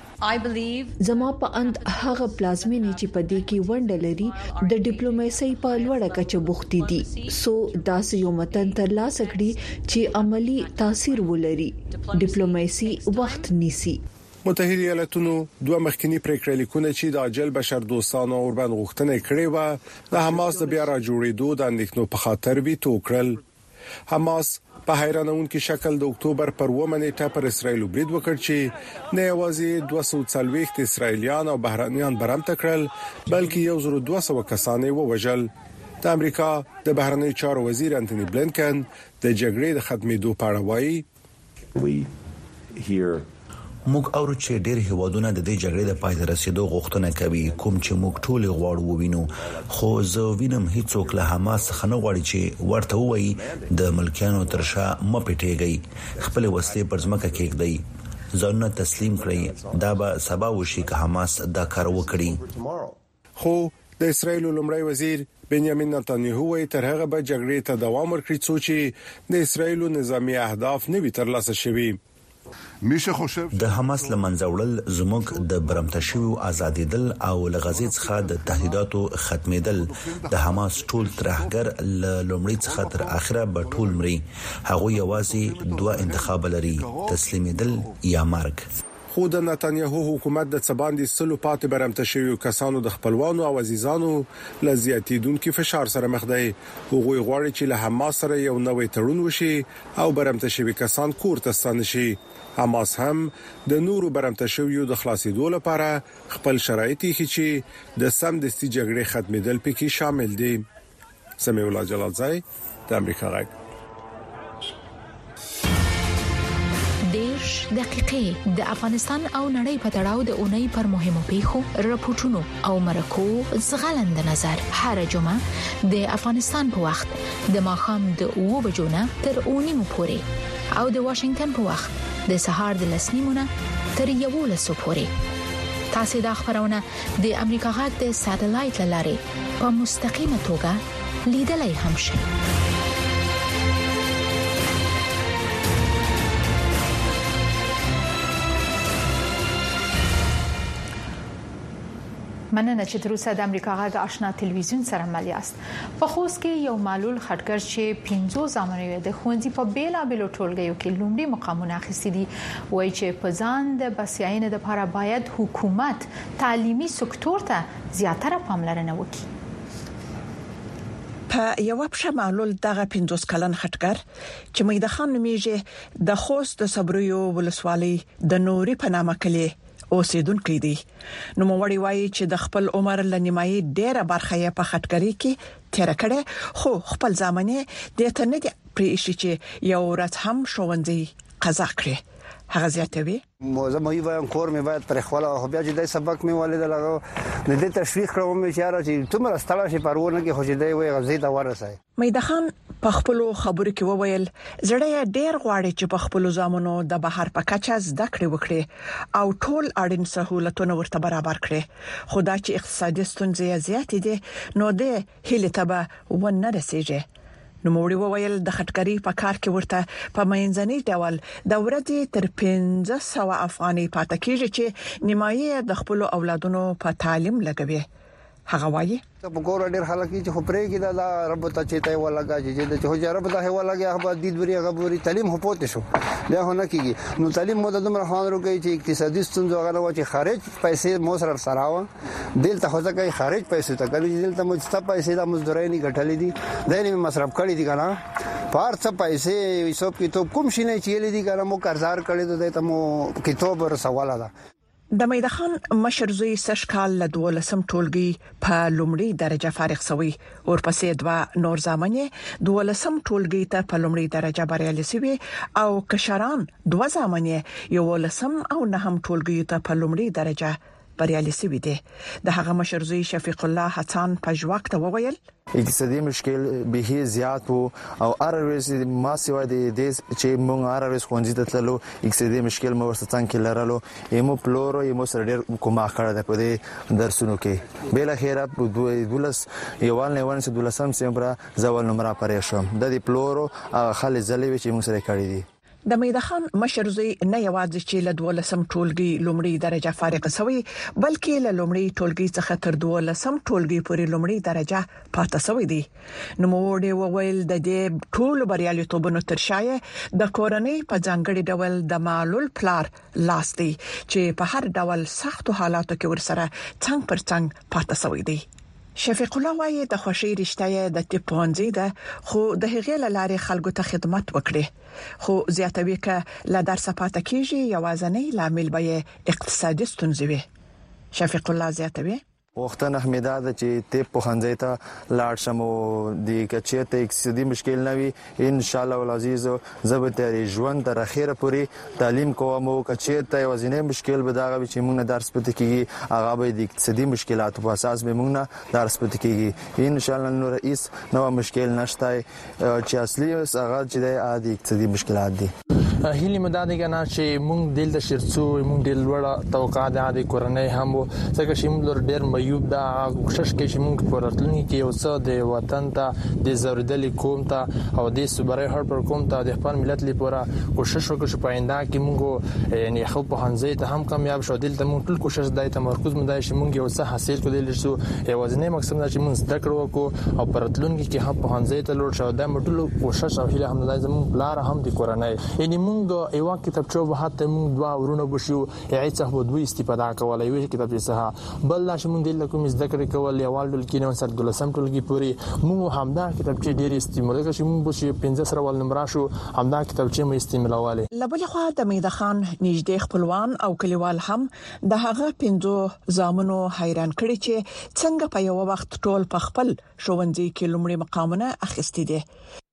زما په اند هغه پلازمینی چې په دې کې ونډه لري د ډیپلوماسي په لوړه کچه بوختي دي سو داسې یو متن ترلاسه کړي چې عملی تاثیر ولري. ډیپلوماسي وخت نیسي.
متحده ایالاتونو دوه مخکنی پریکړه لیکونه چې د عاجل بشر دوستانه اوربند غوښتنه کړې و د حماس د بیا را جوړېدو د اندېښنو په خاطر ویټو کړل. حماس په حیرانونکي شکل د اکتوبر پر 1 نیټه پر اسرایل برید وکړ چې نه یوازې 240 اسرایلیان او بهرانيان برمته کړل بلکې 1200 کسان یې ووژل. د امریکا د بهرنی چارو وزیر انټونی بلینکن د جګړې د ختمېدو په اړه وایي
موږ اورو چې ډېر هیوادونه د دې جګړې د پای ته رسیدو غوښتنه کوي کوم چې موږ ټول غواړو ووینو خو زه وینم هیڅوک له حماس څخه نه غواړي چې ورته وایي د ملکیانو ترشا مپټېږي خپل وسلې پر ځمکه کېږدي ځان تسلیم کړئ دا به سبا وشي که حماس دا کار وکړي.
خو د اسرایل لومړی وزیر بنیامین نتانیاهو وايي تر هغه به جګړې ته دوام ورکړي چې د اسرایل نظامی اهداف نه وي ترلاسه شوي.
د حماس لمنځه وړل زموږ د برمته شوی آزادیدل او لغزي څخه د تهدیداتو ختمېدل د حماس ټول ترهګر لومړی څخه تر اخره به ټول مري هغه یوازې دوه انتخاب لري تسلیمیدل یا مرګ.
خو د نتانیاهو حکومت د څباندې سلو پاتې برمته شوی کسانو د خپلوانو او عزیزانو له زیاتیدونکو فشار سره مخ دي. هغوی غواړي چې له حماس سره یو نوې تړون وشي او برمته شوی کسان کور ته ستانه شي. حماس هم د نورو برمته شویو د خلاصېدو لپاره خپل شرایط چې د سمدستي جګړې ختمېدل پکې شامل دي. سمیع الله جلالزای د امریکا غږ.
دیش دقیقې د افغانستان او نړۍ په تړاو د اونۍ پر مهمو پیښو راپورټونو او مرکو زغلند نظر هر جمعه د افغانستان په وخت د ماښام د 2 بجو نه تر 9 پورې او د واشنگټن په وخت د سهار د 10 نه تر 11 پورې. تاسو د خبرونه د امریکا غږ د ساتلایت لارې په مستقیمه توګه لیدلای هم شئ.
مننه چې تر اوسه د امریکا غږ آشنا تلویزیون سره مل یاست. په خوست کې یو معلول خټګر چې 15 زامنوي د خوندې په بیلا بیلو ټولګیو کې لومړی مقامونه اخیستي دي وایي چې په ځان د بسیاینې لپاره باید حکومت تعلیمي سکتور ته زیاتره پاملرنه وکړي.
په یو بشه معلول دغه 15 کلن خټګر چې مېده خان نومیږي د خوست د صبریو ولسوالۍ د نوري په نامه کې اوسیدونکو دي. نو موړی وایي چې د خپل عمر لنیمایي ډیره برخه یې په خټګری کې تیر کړي خو خپل ځامنې د ته نه دی پریشي چې یو ورځ هم شوونځي قضا کړي. هغه زیاتوي
موزه مې وایم کور مې باید پر خپل او بیا چې د سبق مې والد لګاو د دې تشویق کړم چې یاره چې تمره ستړی شي پرونه کې خوشی دی وي غزي ته ورسای.
مېده خان په خپل خبرو کې وویل زړه ډېر غواړي چې په خپل زامنو د بهر په کچه زده کړې وکړي او ټول اړین سہولتونه ورته برابر کړي. خو دا چې اقتصادي ستونزې زیاتې دي نو د هیله تبه ونه رسیږي. نو موړي وویل د خټګری په کار کې ورته په منځني ډول د ورځې تر 1500 افغاني پاتې کیږي چې نیمایي د خپل اولادونو په تعلیم لګوي. هغه وایي
په ګور ډېر خلک چې خبرې کې دا رب ته چې ته ولاګا چې هو جرب ته ولاګا هغه د دې غبوري تعلیم هو پوت شو بیا هونه کیږي. نو تعلیم مو د دومره خوان روکي چې اقتصادي ستونزې هغه و چې خارج پیسې مو سره سراوه دلته خو ځکه خارج پیسې ته کوي دلته مو ست پیسې د مزدورۍ نه غټلې دي دایره مصرف کړې دي کنه پار څه پیسې حساب کتاب کوم شي نه چیلې دي کنه مو قرضار کړې ته مو کتاب ور سوال ده.
د مېده خان مشر زوی سشکال له 12 ټولګي په لومړی درجه فارغ شوی او پسې 2 نور زامنې 12 ټولګي ته په لومړی درجه بریالي شوی او کشران 2 زامنې 11 او 9 ټولګي ته په لومړی درجه بریالي شوی دي. د هغه مشر زوی شفیق الله حسن په ژواک ته وویل
اقتصادي مشکل به زیات وو او ارورز ما سیوا د دې چې مونږ ارورز خونځي ته تللو اقتصادي مشکل مو ورته څنګه لرلو ایمو پلورو ایمو سره ډېر کومه کړه د په درسونو کې بل خیره په دولس یوال نه ونه 12 سپتمبر زوال نمبر پرې شوم د دې پلورو خالي زلوي چې موږ سره کړی دي.
د مېده خان مشر زوی نه یوازې چې له 12 ټولګي لومړی درجه فارغ شوی بلکې له لومړی ټولګي څخه تر 12 ټولګي پورې لومړی درجه پاتې شوی دی. نو موړي وویل د دې ټول بریالیتوبونو تر شایه د کورنۍ په ځانګړي ډول د معلول پلار لاس دی چې په هر ډول سختو حالاتو کې ورسره څنګ پر څنګ پاتې شوی دی. شفیق الله وايي د خوشي رښتیا د ټپونځي ده خو د هغې لارې خلکو ته خدمت وکړي خو زیاتوي ک لا درس پاتې کیږي یوازنۍ لامل به اقتصادي ستونزې وي. شفیق الله زیاتوي
وختونه حمیده ده چې ته په خنځای ته لاړ شم او د کچې ته اقتصادي مشکل نه وي ان شاء الله العزیز زبته ژوند تر اخره پوری تعلیم کوم او کچې ته وزنه مشکل به دا غوي چې موږ نه درس پته کیږي هغه به د اقتصادي مشکلات په اساس به موږ نه درس پته کیږي ان شاء الله نو رئیس نو مشکل نشته چې اصلي هغه چې د عادي اقتصادي مشکلات دي.
هیله مدد کنه چې موږ دل د شرڅو موږ د لوړه توقع د عادي کورنۍ هم څنګه چې موږ ډېر مېوب دا کوشش کوي چې موږ په راتلونکي کې یو څه د وطن ته د زوردلې کوم ته او د صوبري هر پر کوم ته د خپل ملت لپاره کوشش وکړو چې په آینده کې موږ یعنی خو په هنځي ته هم کامیاب شو دلته موږ ټول کوشش دای تمرکز مدای چې موږ یو څه حاصل کړو شو یوازینی مقصد دا چې موږ زده کړو کو او په راتلونکي کې هم په هنځي ته لور شو دا موږ ټول کوشش او هیله هم دای زموږ لار هم د کورنۍ یعنی موږ مونږ یو کتابچو به حتی مونږ دوا ورونه بشو هیڅ هو دوی استفاده کولای وي کتابچه څخه بل لا چې مونږ د کوم زده کړې کول یوال ډول کې نو سر دولسم ټولګي پوری مونږ همدا کتابچه ډېر استعمال کوي چې مونږ بشي 15 سره ول نمبر شو همدا کتابچه مې استعمالواله
لبل خو د میده خان نږدې خپلوان او کلیوال هم د هغه 15 زامنو حیران کړي چې څنګه په یو وخت ټول په خپل ښوونځي کې لومړی مقامونه اخیستي دي.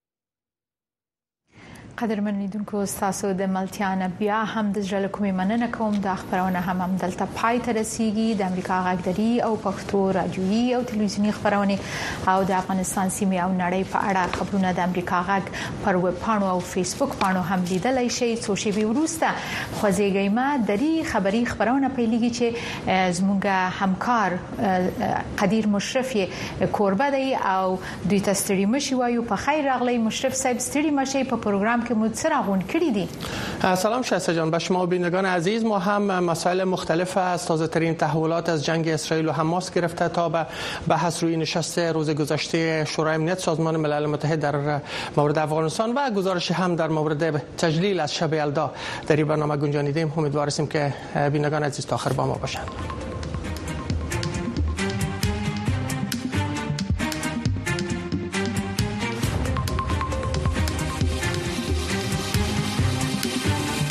قدرمن لیدونکو تاسو د ملتيان بیا هم د ژړل کومې مننه کوم د خبرونه هم دلته پای ته رسیدي د امریکا غږدري او پښتو رادیويي او تلویزیونی خبرونه او د افغانستان سیمه او نړۍ په اړه خبرونه د امریکا غږ پر ویب پاڼو او فیسبوک پاڼو هم لیدلای شئ. څو شی به ورسته خوځېږي ما دري خبري خبرونه پیلېږي چې زموږ همکار قدیر مشرف کوربه دی او دوی تستری مشي وایو په خیر راغلی مشرف صاحب ستړي مشي په پروګرام که متصرغون کړی دي.
سلام شایسته جان، به شما بینندگان عزیز. ما هم مسائل مختلف از تازه ترین تحولات از جنگ اسرائیل و حماس گرفته تا به بحث روی نشست روز گذشته شورای امنیت سازمان ملل متحد در مورد افغانستان و گزارش هم در مورد تجلیل از شب یلدا در این برنامه گنجانیدیم. امیدواریم که بینندگان عزیز تا آخر با ما باشند.